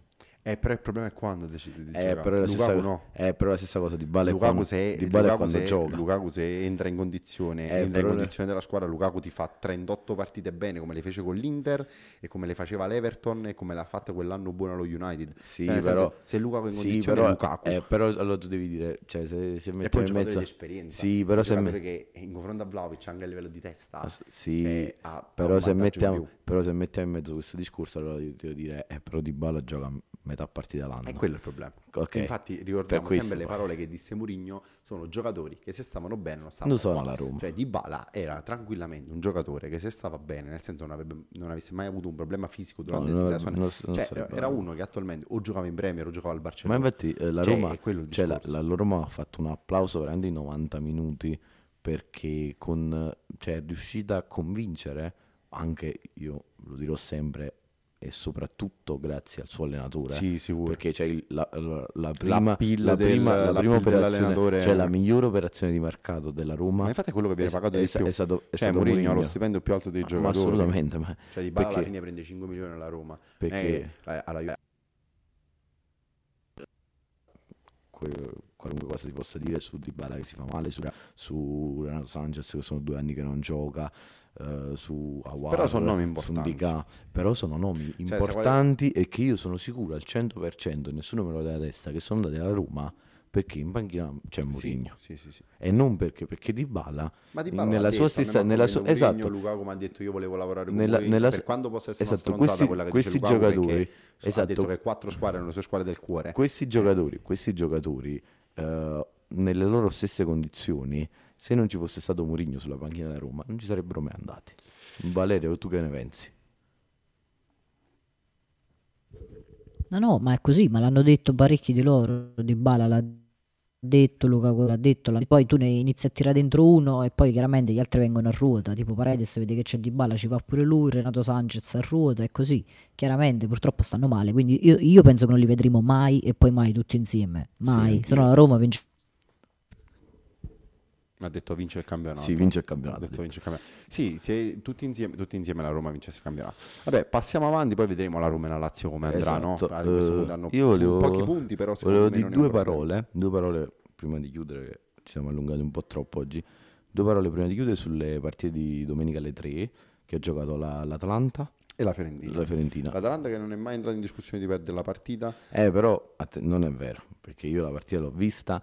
Speaker 1: Eh, però il problema è quando decide di
Speaker 2: Eh,
Speaker 1: giocare.
Speaker 2: però, è la stessa,
Speaker 1: Lukaku no.
Speaker 2: eh, però è la stessa cosa di Bala è
Speaker 1: Lukaku
Speaker 2: quando,
Speaker 1: se,
Speaker 2: di Bala è
Speaker 1: Lukaku
Speaker 2: quando
Speaker 1: se-
Speaker 2: gioca.
Speaker 1: Lukaku se entra in condizione,
Speaker 2: Eh,
Speaker 1: entra in
Speaker 2: però-
Speaker 1: condizione della squadra, Lukaku ti fa trentotto partite bene come le fece con l'Inter e come le faceva l'Everton e come l'ha fatta quell'anno buono allo United.
Speaker 2: Sì,
Speaker 1: Cioè, nel
Speaker 2: però,
Speaker 1: senso, se Lukaku è in
Speaker 2: sì,
Speaker 1: condizione
Speaker 2: però,
Speaker 1: è Lukaku.
Speaker 2: eh, però allora tu devi dire, cioè se, se
Speaker 1: E poi
Speaker 2: mettiamo
Speaker 1: un
Speaker 2: in
Speaker 1: giocatore
Speaker 2: mezzo...
Speaker 1: di esperienza,
Speaker 2: Sì, però
Speaker 1: un
Speaker 2: se,
Speaker 1: giocatore
Speaker 2: me-
Speaker 1: che in confronto a Vlahovic anche a livello di testa,
Speaker 2: ah, s- sì,
Speaker 1: cioè, ha, ha
Speaker 2: però,
Speaker 1: un
Speaker 2: se
Speaker 1: vantaggio in
Speaker 2: mettiamo,
Speaker 1: più.
Speaker 2: però se mettiamo in mezzo questo discorso, allora io devo dire, eh, però Di Bala gioca metà partita l'anno.
Speaker 1: È quello il problema.
Speaker 2: Ok.
Speaker 1: E infatti
Speaker 2: Per
Speaker 1: ricordiamo
Speaker 2: questo
Speaker 1: sempre le
Speaker 2: poi.
Speaker 1: parole che disse Mourinho, sono giocatori che se stavano bene non stavano
Speaker 2: Non sono
Speaker 1: qua.
Speaker 2: alla Roma.
Speaker 1: Cioè Dybala era tranquillamente un giocatore che se stava bene, nel senso non, avrebbe, non avesse mai avuto un problema fisico durante
Speaker 2: non
Speaker 1: la
Speaker 2: avrebbe-
Speaker 1: sua
Speaker 2: non- non
Speaker 1: cioè,
Speaker 2: sarebbe
Speaker 1: era
Speaker 2: alla
Speaker 1: uno che attualmente o giocava in Premier o giocava al
Speaker 2: Ma
Speaker 1: Barcellona.
Speaker 2: infatti eh, la
Speaker 1: Cioè,
Speaker 2: Roma,
Speaker 1: è quello il
Speaker 2: cioè, la,
Speaker 1: discorso.
Speaker 2: la Roma ha fatto un applauso veramente in novanta minuti perché con, cioè, è riuscita a convincere, anche io lo dirò sempre, e soprattutto grazie al suo allenatore.
Speaker 1: Sì, sicuro.
Speaker 2: Perché c'è il- la, la- la prima,
Speaker 1: L'appeal
Speaker 2: la
Speaker 1: del-
Speaker 2: prima, la prima
Speaker 1: l'appeal
Speaker 2: operazione,
Speaker 1: dell'allenatore-
Speaker 2: cioè la migliore operazione di mercato della Roma.
Speaker 1: Ma infatti è quello che viene
Speaker 2: è-
Speaker 1: pagato
Speaker 2: è
Speaker 1: di
Speaker 2: sta-
Speaker 1: più.
Speaker 2: è stato, è
Speaker 1: Cioè
Speaker 2: stato
Speaker 1: Mourinho ha lo
Speaker 2: Mourinho.
Speaker 1: stipendio più alto dei
Speaker 2: Ma
Speaker 1: giocatori.
Speaker 2: assolutamente, ma
Speaker 1: Cioè Dybala alla
Speaker 2: perché-
Speaker 1: fine prende cinque milioni alla Roma.
Speaker 2: perché
Speaker 1: Eh, alla Juve
Speaker 2: que- qualunque cosa si possa dire su Dybala che si fa male, su, su Renato Sanchez che sono due anni che non gioca, eh, su Aouar,
Speaker 1: Però sono nomi
Speaker 2: su
Speaker 1: importanti.
Speaker 2: Ndicà, però sono nomi
Speaker 1: se vuole-
Speaker 2: importanti e che io sono sicuro al cento per cento, nessuno me lo dà la testa, che sono andati alla Roma perché in panchina c'è Mourinho.
Speaker 1: Sì, sì, sì.
Speaker 2: E non perché, perché Dybala
Speaker 1: Ma Dybala
Speaker 2: nella
Speaker 1: l'ha
Speaker 2: sua
Speaker 1: detto, a me
Speaker 2: stessa,
Speaker 1: mi ha
Speaker 2: nella
Speaker 1: convinto
Speaker 2: sua,
Speaker 1: Mourinho,
Speaker 2: esatto,
Speaker 1: Lukaku mi ha detto io volevo lavorare con
Speaker 2: nella,
Speaker 1: Mourinho,
Speaker 2: nella
Speaker 1: per
Speaker 2: su-
Speaker 1: quando possa essere
Speaker 2: esatto,
Speaker 1: una stronzata
Speaker 2: questi,
Speaker 1: quella che
Speaker 2: questi
Speaker 1: dice Lukaku,
Speaker 2: giocatori,
Speaker 1: perché so- ha
Speaker 2: esatto,
Speaker 1: detto che quattro squadre erano le sue squadre del cuore.
Speaker 2: questi giocatori, questi giocatori eh, nelle loro stesse condizioni, se non ci fosse stato Mourinho sulla panchina della Roma, non ci sarebbero mai andati. Valerio, tu che ne pensi?
Speaker 3: No, no, ma è così, ma l'hanno detto parecchi di loro. Dybala l'ha detto, Lukaku l'ha detto, l'ha- poi tu ne inizi a tirare dentro uno e poi chiaramente gli altri vengono a ruota, tipo Paredes vede che c'è Dybala, ci va pure lui, Renato Sanchez a ruota e così. Chiaramente purtroppo stanno male, quindi io, io penso che non li vedremo mai e poi mai tutti insieme, mai.
Speaker 2: anch'io.
Speaker 3: Se no la Roma vince.
Speaker 1: Mi ha detto vince il campionato.
Speaker 2: Sì, vince il
Speaker 1: Ha
Speaker 2: campionato.
Speaker 1: detto vince il campionato. Sì, se tutti insieme, tutti insieme la Roma vince il campionato. Vabbè, passiamo avanti, poi vedremo la Roma e la Lazio come andrà, no?
Speaker 2: Esatto.
Speaker 1: A questo
Speaker 2: Eh,
Speaker 1: punto hanno
Speaker 2: io volevo,
Speaker 1: pochi punti, però secondo
Speaker 2: volevo
Speaker 1: me
Speaker 2: dire
Speaker 1: non è un
Speaker 2: due
Speaker 1: problema.
Speaker 2: parole, due parole prima di chiudere, che ci siamo allungati un po' troppo oggi. Due parole prima di chiudere sulle partite di domenica alle tre che ha giocato la- l'Atalanta
Speaker 1: E la Fiorentina.
Speaker 2: la Fiorentina.
Speaker 1: L'Atalanta che non è mai entrata in discussione di perdere la partita.
Speaker 2: Eh, però att- non è vero, perché io la partita l'ho vista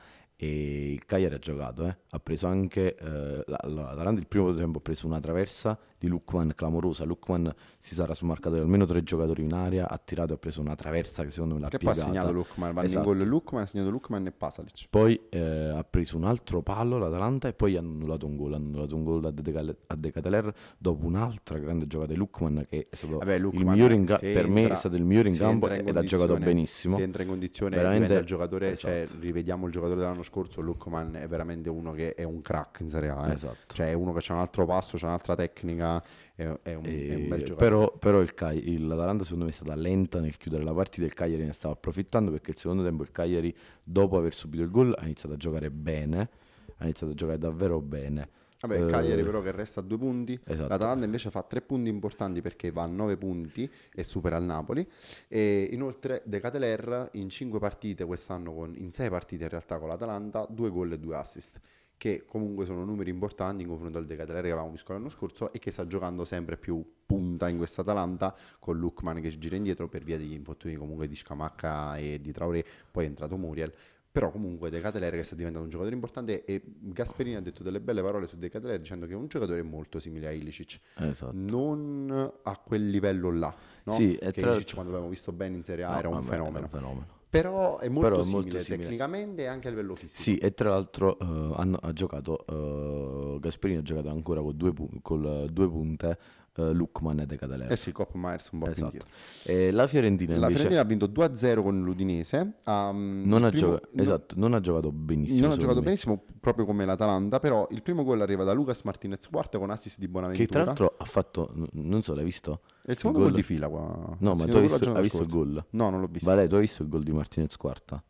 Speaker 2: e il Cagliari ha giocato, eh. Ha preso anche eh, la- la- l'Atalanta il primo tempo ha preso una traversa di Lookman clamorosa. Lookman si sarà smarcato di almeno tre giocatori in area, ha tirato e ha preso una traversa che secondo me l'ha
Speaker 1: Che poi ha
Speaker 2: piegata.
Speaker 1: segnato Lukman, vanno
Speaker 2: Esatto.
Speaker 1: in gol Lukman, ha segnato Lukman e Pasalic.
Speaker 2: Poi eh, ha preso un altro palo l'Atalanta e poi ha annullato un gol. Ha annullato un gol a De, Cal- a De Cateler dopo un'altra grande giocata di Lukman che è stato
Speaker 1: Vabbè,
Speaker 2: il
Speaker 1: Lukman,
Speaker 2: migliore in ga-
Speaker 1: se
Speaker 2: per me
Speaker 1: entra-
Speaker 2: è stato il migliore in
Speaker 1: se
Speaker 2: campo
Speaker 1: entra in
Speaker 2: ed ha giocato
Speaker 1: condizione-
Speaker 2: benissimo.
Speaker 1: Se entra in condizione
Speaker 2: Veramente-
Speaker 1: diventa il giocatore, cioè
Speaker 2: esatto.
Speaker 1: rivediamo il giocatore dell'anno scorso, Lukman è veramente uno che è un crack in Serie A. eh.
Speaker 2: Esatto.
Speaker 1: Cioè è uno che c'ha un altro passo, c'ha un'altra tecnica, è, è un, è un bel
Speaker 2: E-
Speaker 1: giocatore.
Speaker 2: però però il Cagli- il- l'Atalanta secondo me è stata lenta nel chiudere la partita, il Cagliari ne stava approfittando perché il secondo tempo il Cagliari dopo aver subito il gol ha iniziato a giocare bene, ha iniziato a giocare davvero bene.
Speaker 1: Vabbè, il
Speaker 2: Eh,
Speaker 1: Cagliari però che resta a due punti,
Speaker 2: esatto.
Speaker 1: l'Atalanta invece fa tre punti importanti perché va a nove punti e supera il Napoli. E inoltre De Cateler in cinque partite quest'anno, con, in sei partite in realtà con l'Atalanta, due gol e due assist, che comunque sono numeri importanti in confronto al De Cateler che avevamo visto l'anno scorso e che sta giocando sempre più punta in questa Atalanta, con Lookman che gira indietro per via degli infortuni comunque di Scamacca e di Traoré, poi è entrato Muriel. Però comunque De Cateler che sta diventando un giocatore importante e Gasperini ha detto delle belle parole su De Cateler dicendo che è un giocatore molto simile a Ilicic,
Speaker 2: Esatto.
Speaker 1: non a quel livello là, no?
Speaker 2: Sì, e
Speaker 1: che
Speaker 2: tra-
Speaker 1: Ilicic quando l'abbiamo visto bene in Serie A
Speaker 2: No,
Speaker 1: era un
Speaker 2: vabbè,
Speaker 1: fenomeno,
Speaker 2: era un fenomeno.
Speaker 1: però è molto,
Speaker 2: Però è
Speaker 1: simile,
Speaker 2: molto simile.
Speaker 1: tecnicamente e anche a livello fisico.
Speaker 2: Sì, e tra l'altro eh, hanno, ha giocato eh, Gasperini ha giocato ancora con due, pu- col due punte eh, Lookman e De Cateler.
Speaker 1: Eh sì, Cop Myers un po' più
Speaker 2: Esatto.
Speaker 1: indietro.
Speaker 2: E la Fiorentina
Speaker 1: La
Speaker 2: invece
Speaker 1: Fiorentina ha vinto due a zero con l'Udinese. um,
Speaker 2: non,
Speaker 1: il
Speaker 2: ha
Speaker 1: primo-
Speaker 2: gioca-
Speaker 1: no-
Speaker 2: esatto, non ha giocato benissimo.
Speaker 1: non ha
Speaker 2: secondo
Speaker 1: giocato
Speaker 2: me.
Speaker 1: benissimo proprio come l'Atalanta, però il primo gol arriva da Lucas Martinez quarta con assist di
Speaker 2: Che
Speaker 1: Bonaventura.
Speaker 2: tra l'altro ha fatto, n- non so, l'hai visto?
Speaker 1: È il secondo
Speaker 2: il
Speaker 1: gol
Speaker 2: gol?
Speaker 1: di fila qua.
Speaker 2: No,
Speaker 1: Il
Speaker 2: ma
Speaker 1: secondo
Speaker 2: tu hai
Speaker 1: gol la
Speaker 2: visto,
Speaker 1: giornata
Speaker 2: hai visto il
Speaker 1: scorsa.
Speaker 2: gol?
Speaker 1: No, non l'ho visto.
Speaker 2: Vale, tu hai visto il gol di Martinez Quarta?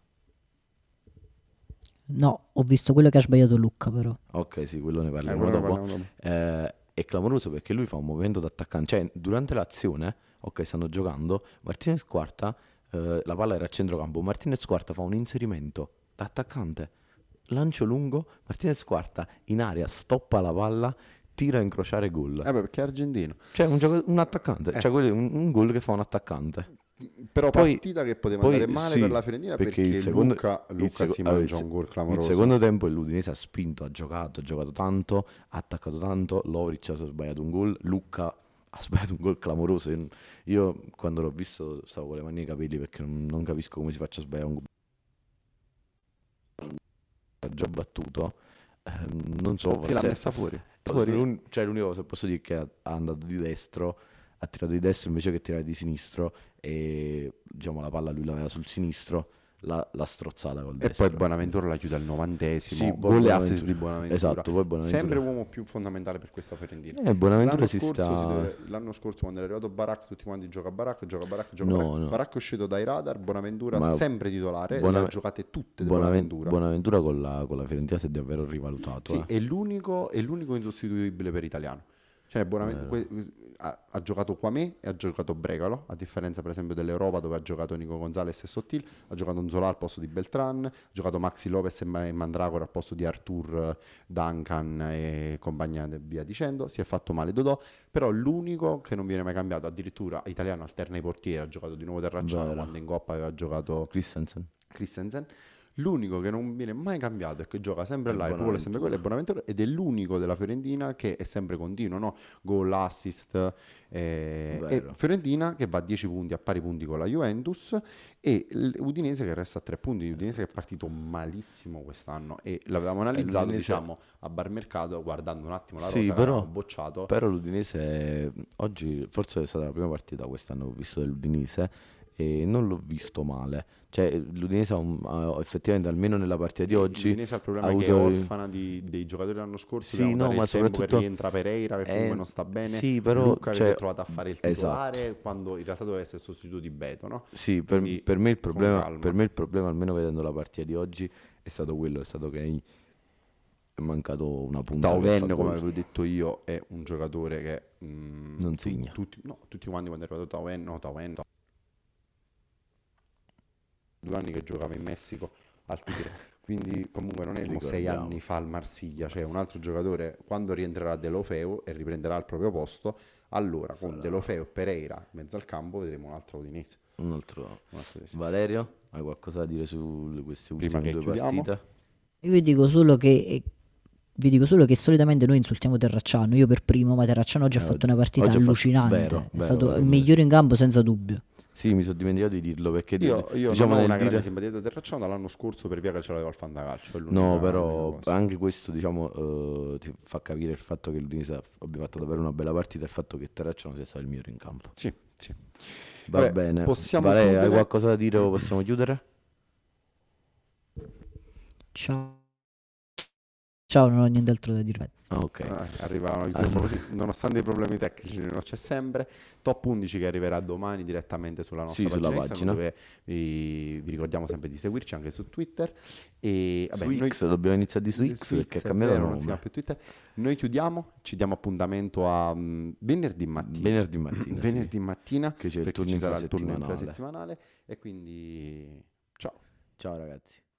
Speaker 3: No, ho visto quello che ha sbagliato Lucca però.
Speaker 2: Ok, sì, quello ne
Speaker 1: Eh,
Speaker 2: parleremo
Speaker 1: quello ne
Speaker 2: dopo.
Speaker 1: parliamo dopo.
Speaker 2: Eh, è clamoroso perché lui fa un movimento d'attaccante, cioè durante l'azione, ok, stanno giocando, Martinez Quarta eh, la palla era a centrocampo, Martinez Quarta fa un inserimento da attaccante, lancio lungo, Martinez Quarta in aria stoppa la palla, tira a incrociare gol.
Speaker 1: Eh beh, perché è argentino.
Speaker 2: Cioè un, gioco- un attaccante,
Speaker 1: Eh.
Speaker 2: cioè quello è un, un gol che fa un attaccante.
Speaker 1: Però
Speaker 2: Poi-
Speaker 1: partita che poteva
Speaker 2: poi
Speaker 1: andare male
Speaker 2: sì,
Speaker 1: per la Fiorentina
Speaker 2: perché
Speaker 1: perché,
Speaker 2: il secondo-
Speaker 1: Luca,
Speaker 2: il
Speaker 1: Luca
Speaker 2: seco-
Speaker 1: si
Speaker 2: allora,
Speaker 1: mangia
Speaker 2: il
Speaker 1: un gol
Speaker 2: Il
Speaker 1: clamoroso.
Speaker 2: secondo tempo l'Udinese ha spinto, ha giocato, ha giocato tanto, ha attaccato tanto, Lovric ha sbagliato un gol, Lucca ha sbagliato un gol clamoroso. Io- Io quando l'ho visto stavo con le mani nei capelli perché non, non capisco come si faccia a sbagliare un gol. Ha già battuto, ehm, non so,
Speaker 1: Sì, l'ha
Speaker 2: forse-
Speaker 1: messa fuori. Fuori.
Speaker 2: l'un- cioè l'unica cosa che posso dire è che ha, ha andato di destro, ha tirato di destro invece che tirare di sinistro e diciamo la palla lui l'aveva sul sinistro, l'ha, l'ha strozzata col
Speaker 1: E
Speaker 2: destro.
Speaker 1: poi Bonaventura la chiude al novantesimo.
Speaker 2: Sì, poi
Speaker 1: Gol e
Speaker 2: Bonaventura-
Speaker 1: assist di Bonaventura.
Speaker 2: Esatto, poi Bonaventura.
Speaker 1: Sempre uomo più fondamentale per questa Fiorentina.
Speaker 2: Eh, Bonaventura
Speaker 1: L'anno
Speaker 2: si
Speaker 1: scorso,
Speaker 2: sta...
Speaker 1: si deve- l'anno scorso quando è arrivato Barak tutti quanti gioca a Barak, gioca a Barak, gioca a
Speaker 2: No,
Speaker 1: Barak.
Speaker 2: no.
Speaker 1: Barak è uscito dai radar, Bonaventura
Speaker 2: Ma
Speaker 1: sempre titolare,
Speaker 2: Bona-
Speaker 1: le ha giocate tutte di
Speaker 2: Bonaven-
Speaker 1: Bonaventura.
Speaker 2: Bonaventura con la, con la Fiorentina si è davvero rivalutato.
Speaker 1: Sì,
Speaker 2: eh.
Speaker 1: è l'unico, è l'unico insostituibile per italiano. Cioè, Bonaventura
Speaker 2: Vero.
Speaker 1: que- ha, ha giocato Quamé e ha giocato Bregalo, a differenza per esempio dell'Europa dove ha giocato Nico Gonzalez e Sottil, ha giocato Nzola al posto di Beltran, ha giocato Maxi Lopez e Ma- e Mandragora al posto di Artur, Duncan e compagnia e via dicendo, si è fatto male Dodò, però l'unico che non viene mai cambiato, addirittura italiano alterna i portieri, ha giocato di nuovo Terracciano
Speaker 2: Vero.
Speaker 1: quando in Coppa aveva giocato
Speaker 2: Christensen.
Speaker 1: Christensen. L'unico che non viene mai cambiato e che gioca sempre
Speaker 2: È
Speaker 1: là, il ruolo è sempre quello, è Bonaventura ed è l'unico della Fiorentina che è sempre continuo, no? Gol, assist, eh, e
Speaker 2: Vero.
Speaker 1: Fiorentina che va a dieci punti a pari punti con la Juventus e l'Udinese che resta a tre punti, l'Udinese che è partito malissimo quest'anno e l'avevamo analizzato
Speaker 2: l'Udinese-
Speaker 1: diciamo a bar mercato guardando un attimo la
Speaker 2: Sì,
Speaker 1: rosa che
Speaker 2: però-
Speaker 1: avevamo bocciato.
Speaker 2: Però l'Udinese oggi forse è stata la prima partita quest'anno che ho visto dell'Udinese e non l'ho visto male. Cioè l'Udinese ha, un- ha effettivamente almeno nella partita di oggi
Speaker 1: L'Udinese ha il problema
Speaker 2: ha
Speaker 1: che è
Speaker 2: avuto-
Speaker 1: orfana di- dei giocatori dell'anno scorso,
Speaker 2: Sì,
Speaker 1: dobbiamo
Speaker 2: no,
Speaker 1: dare
Speaker 2: ma
Speaker 1: il tempo che
Speaker 2: soprattutto-
Speaker 1: rientra Pereira che comunque
Speaker 2: Eh,
Speaker 1: non sta bene,
Speaker 2: sì, però,
Speaker 1: Luca che
Speaker 2: cioè,
Speaker 1: si è trovato a fare il titolare
Speaker 2: esatto.
Speaker 1: quando in realtà doveva essere il sostituto di Beto, no?
Speaker 2: Sì, per,
Speaker 1: Quindi,
Speaker 2: per me il
Speaker 1: con
Speaker 2: problema,
Speaker 1: calma.
Speaker 2: per me il problema, almeno vedendo la partita di oggi, è stato quello, è stato che è mancato una punta. che fa
Speaker 1: Tauven, come
Speaker 2: gol.
Speaker 1: avevo detto io, è un giocatore che mm,
Speaker 2: Non
Speaker 1: tu-
Speaker 2: segna.
Speaker 1: tutti, no, tutti quanti quando è arrivato Tauven, no, Tauven, Tauven, due anni che giocava in Messico al Tigre, quindi comunque non è mo sei
Speaker 2: Ricordiamo.
Speaker 1: anni fa al Marsiglia, cioè un altro giocatore quando rientrerà Deulofeu e riprenderà il proprio posto, allora con Deulofeu e Pereira in mezzo al campo vedremo un altro Udinese.
Speaker 2: Un altro.
Speaker 1: Un altro Udinese.
Speaker 2: Valerio, hai qualcosa da dire su queste
Speaker 1: Prima
Speaker 2: ultime
Speaker 1: che
Speaker 2: due
Speaker 1: chiudiamo.
Speaker 2: partite?
Speaker 3: Io vi dico solo che eh, vi dico solo che solitamente noi insultiamo Terracciano, io per primo, ma Terracciano oggi ha
Speaker 2: Eh,
Speaker 3: fatto una partita
Speaker 2: oggi ha fatto-
Speaker 3: allucinante,
Speaker 2: vero,
Speaker 3: è
Speaker 2: vero,
Speaker 3: stato
Speaker 2: vero,
Speaker 3: il
Speaker 2: vero.
Speaker 3: migliore in campo senza dubbio.
Speaker 2: Sì, mi sono dimenticato di dirlo perché di-
Speaker 1: Io, io
Speaker 2: diciamo
Speaker 1: non ho
Speaker 2: nel
Speaker 1: una grande
Speaker 2: dire-
Speaker 1: simpatia da Terracciano dall'anno scorso per via che ce l'aveva al Fantacalcio. è l'unica-
Speaker 2: No,
Speaker 1: l'unica
Speaker 2: però
Speaker 1: cosa.
Speaker 2: anche questo diciamo eh, ti fa capire il fatto che l'Udinese ha- abbia fatto davvero una bella partita e il fatto che Terracciano sia stato il migliore in campo.
Speaker 1: Sì, sì.
Speaker 2: Va
Speaker 1: Vabbè,
Speaker 2: bene.
Speaker 1: possiamo
Speaker 2: Vale, hai
Speaker 1: chiudere?
Speaker 2: qualcosa da dire o possiamo chiudere?
Speaker 3: Ciao. Ciao, non ho nient'altro da dire.
Speaker 2: Ah, ok.
Speaker 1: Eh, arrivavano
Speaker 2: Allora.
Speaker 1: così, nonostante i problemi tecnici non c'è sempre. Top undici che arriverà domani direttamente sulla nostra
Speaker 2: Sì, sulla
Speaker 1: pagina Instagram,
Speaker 2: pagina.
Speaker 1: dove vi, vi ricordiamo sempre di seguirci anche su Twitter. E vabbè,
Speaker 2: Su
Speaker 1: noi-
Speaker 2: X, dobbiamo iniziare di su X
Speaker 1: su
Speaker 2: perché
Speaker 1: X
Speaker 2: è
Speaker 1: è
Speaker 2: cambiato
Speaker 1: vero,
Speaker 2: il
Speaker 1: non si chiama
Speaker 2: nome.
Speaker 1: più Twitter. Noi chiudiamo, ci diamo appuntamento a mm, venerdì mattina.
Speaker 2: Venerdì mattina.
Speaker 1: venerdì
Speaker 2: sì,
Speaker 1: mattina
Speaker 2: che c'è il
Speaker 1: perché
Speaker 2: turno
Speaker 1: ci sarà il turno
Speaker 2: infrasettimanale.
Speaker 1: infrasettimanale e quindi ciao.
Speaker 2: Ciao ragazzi.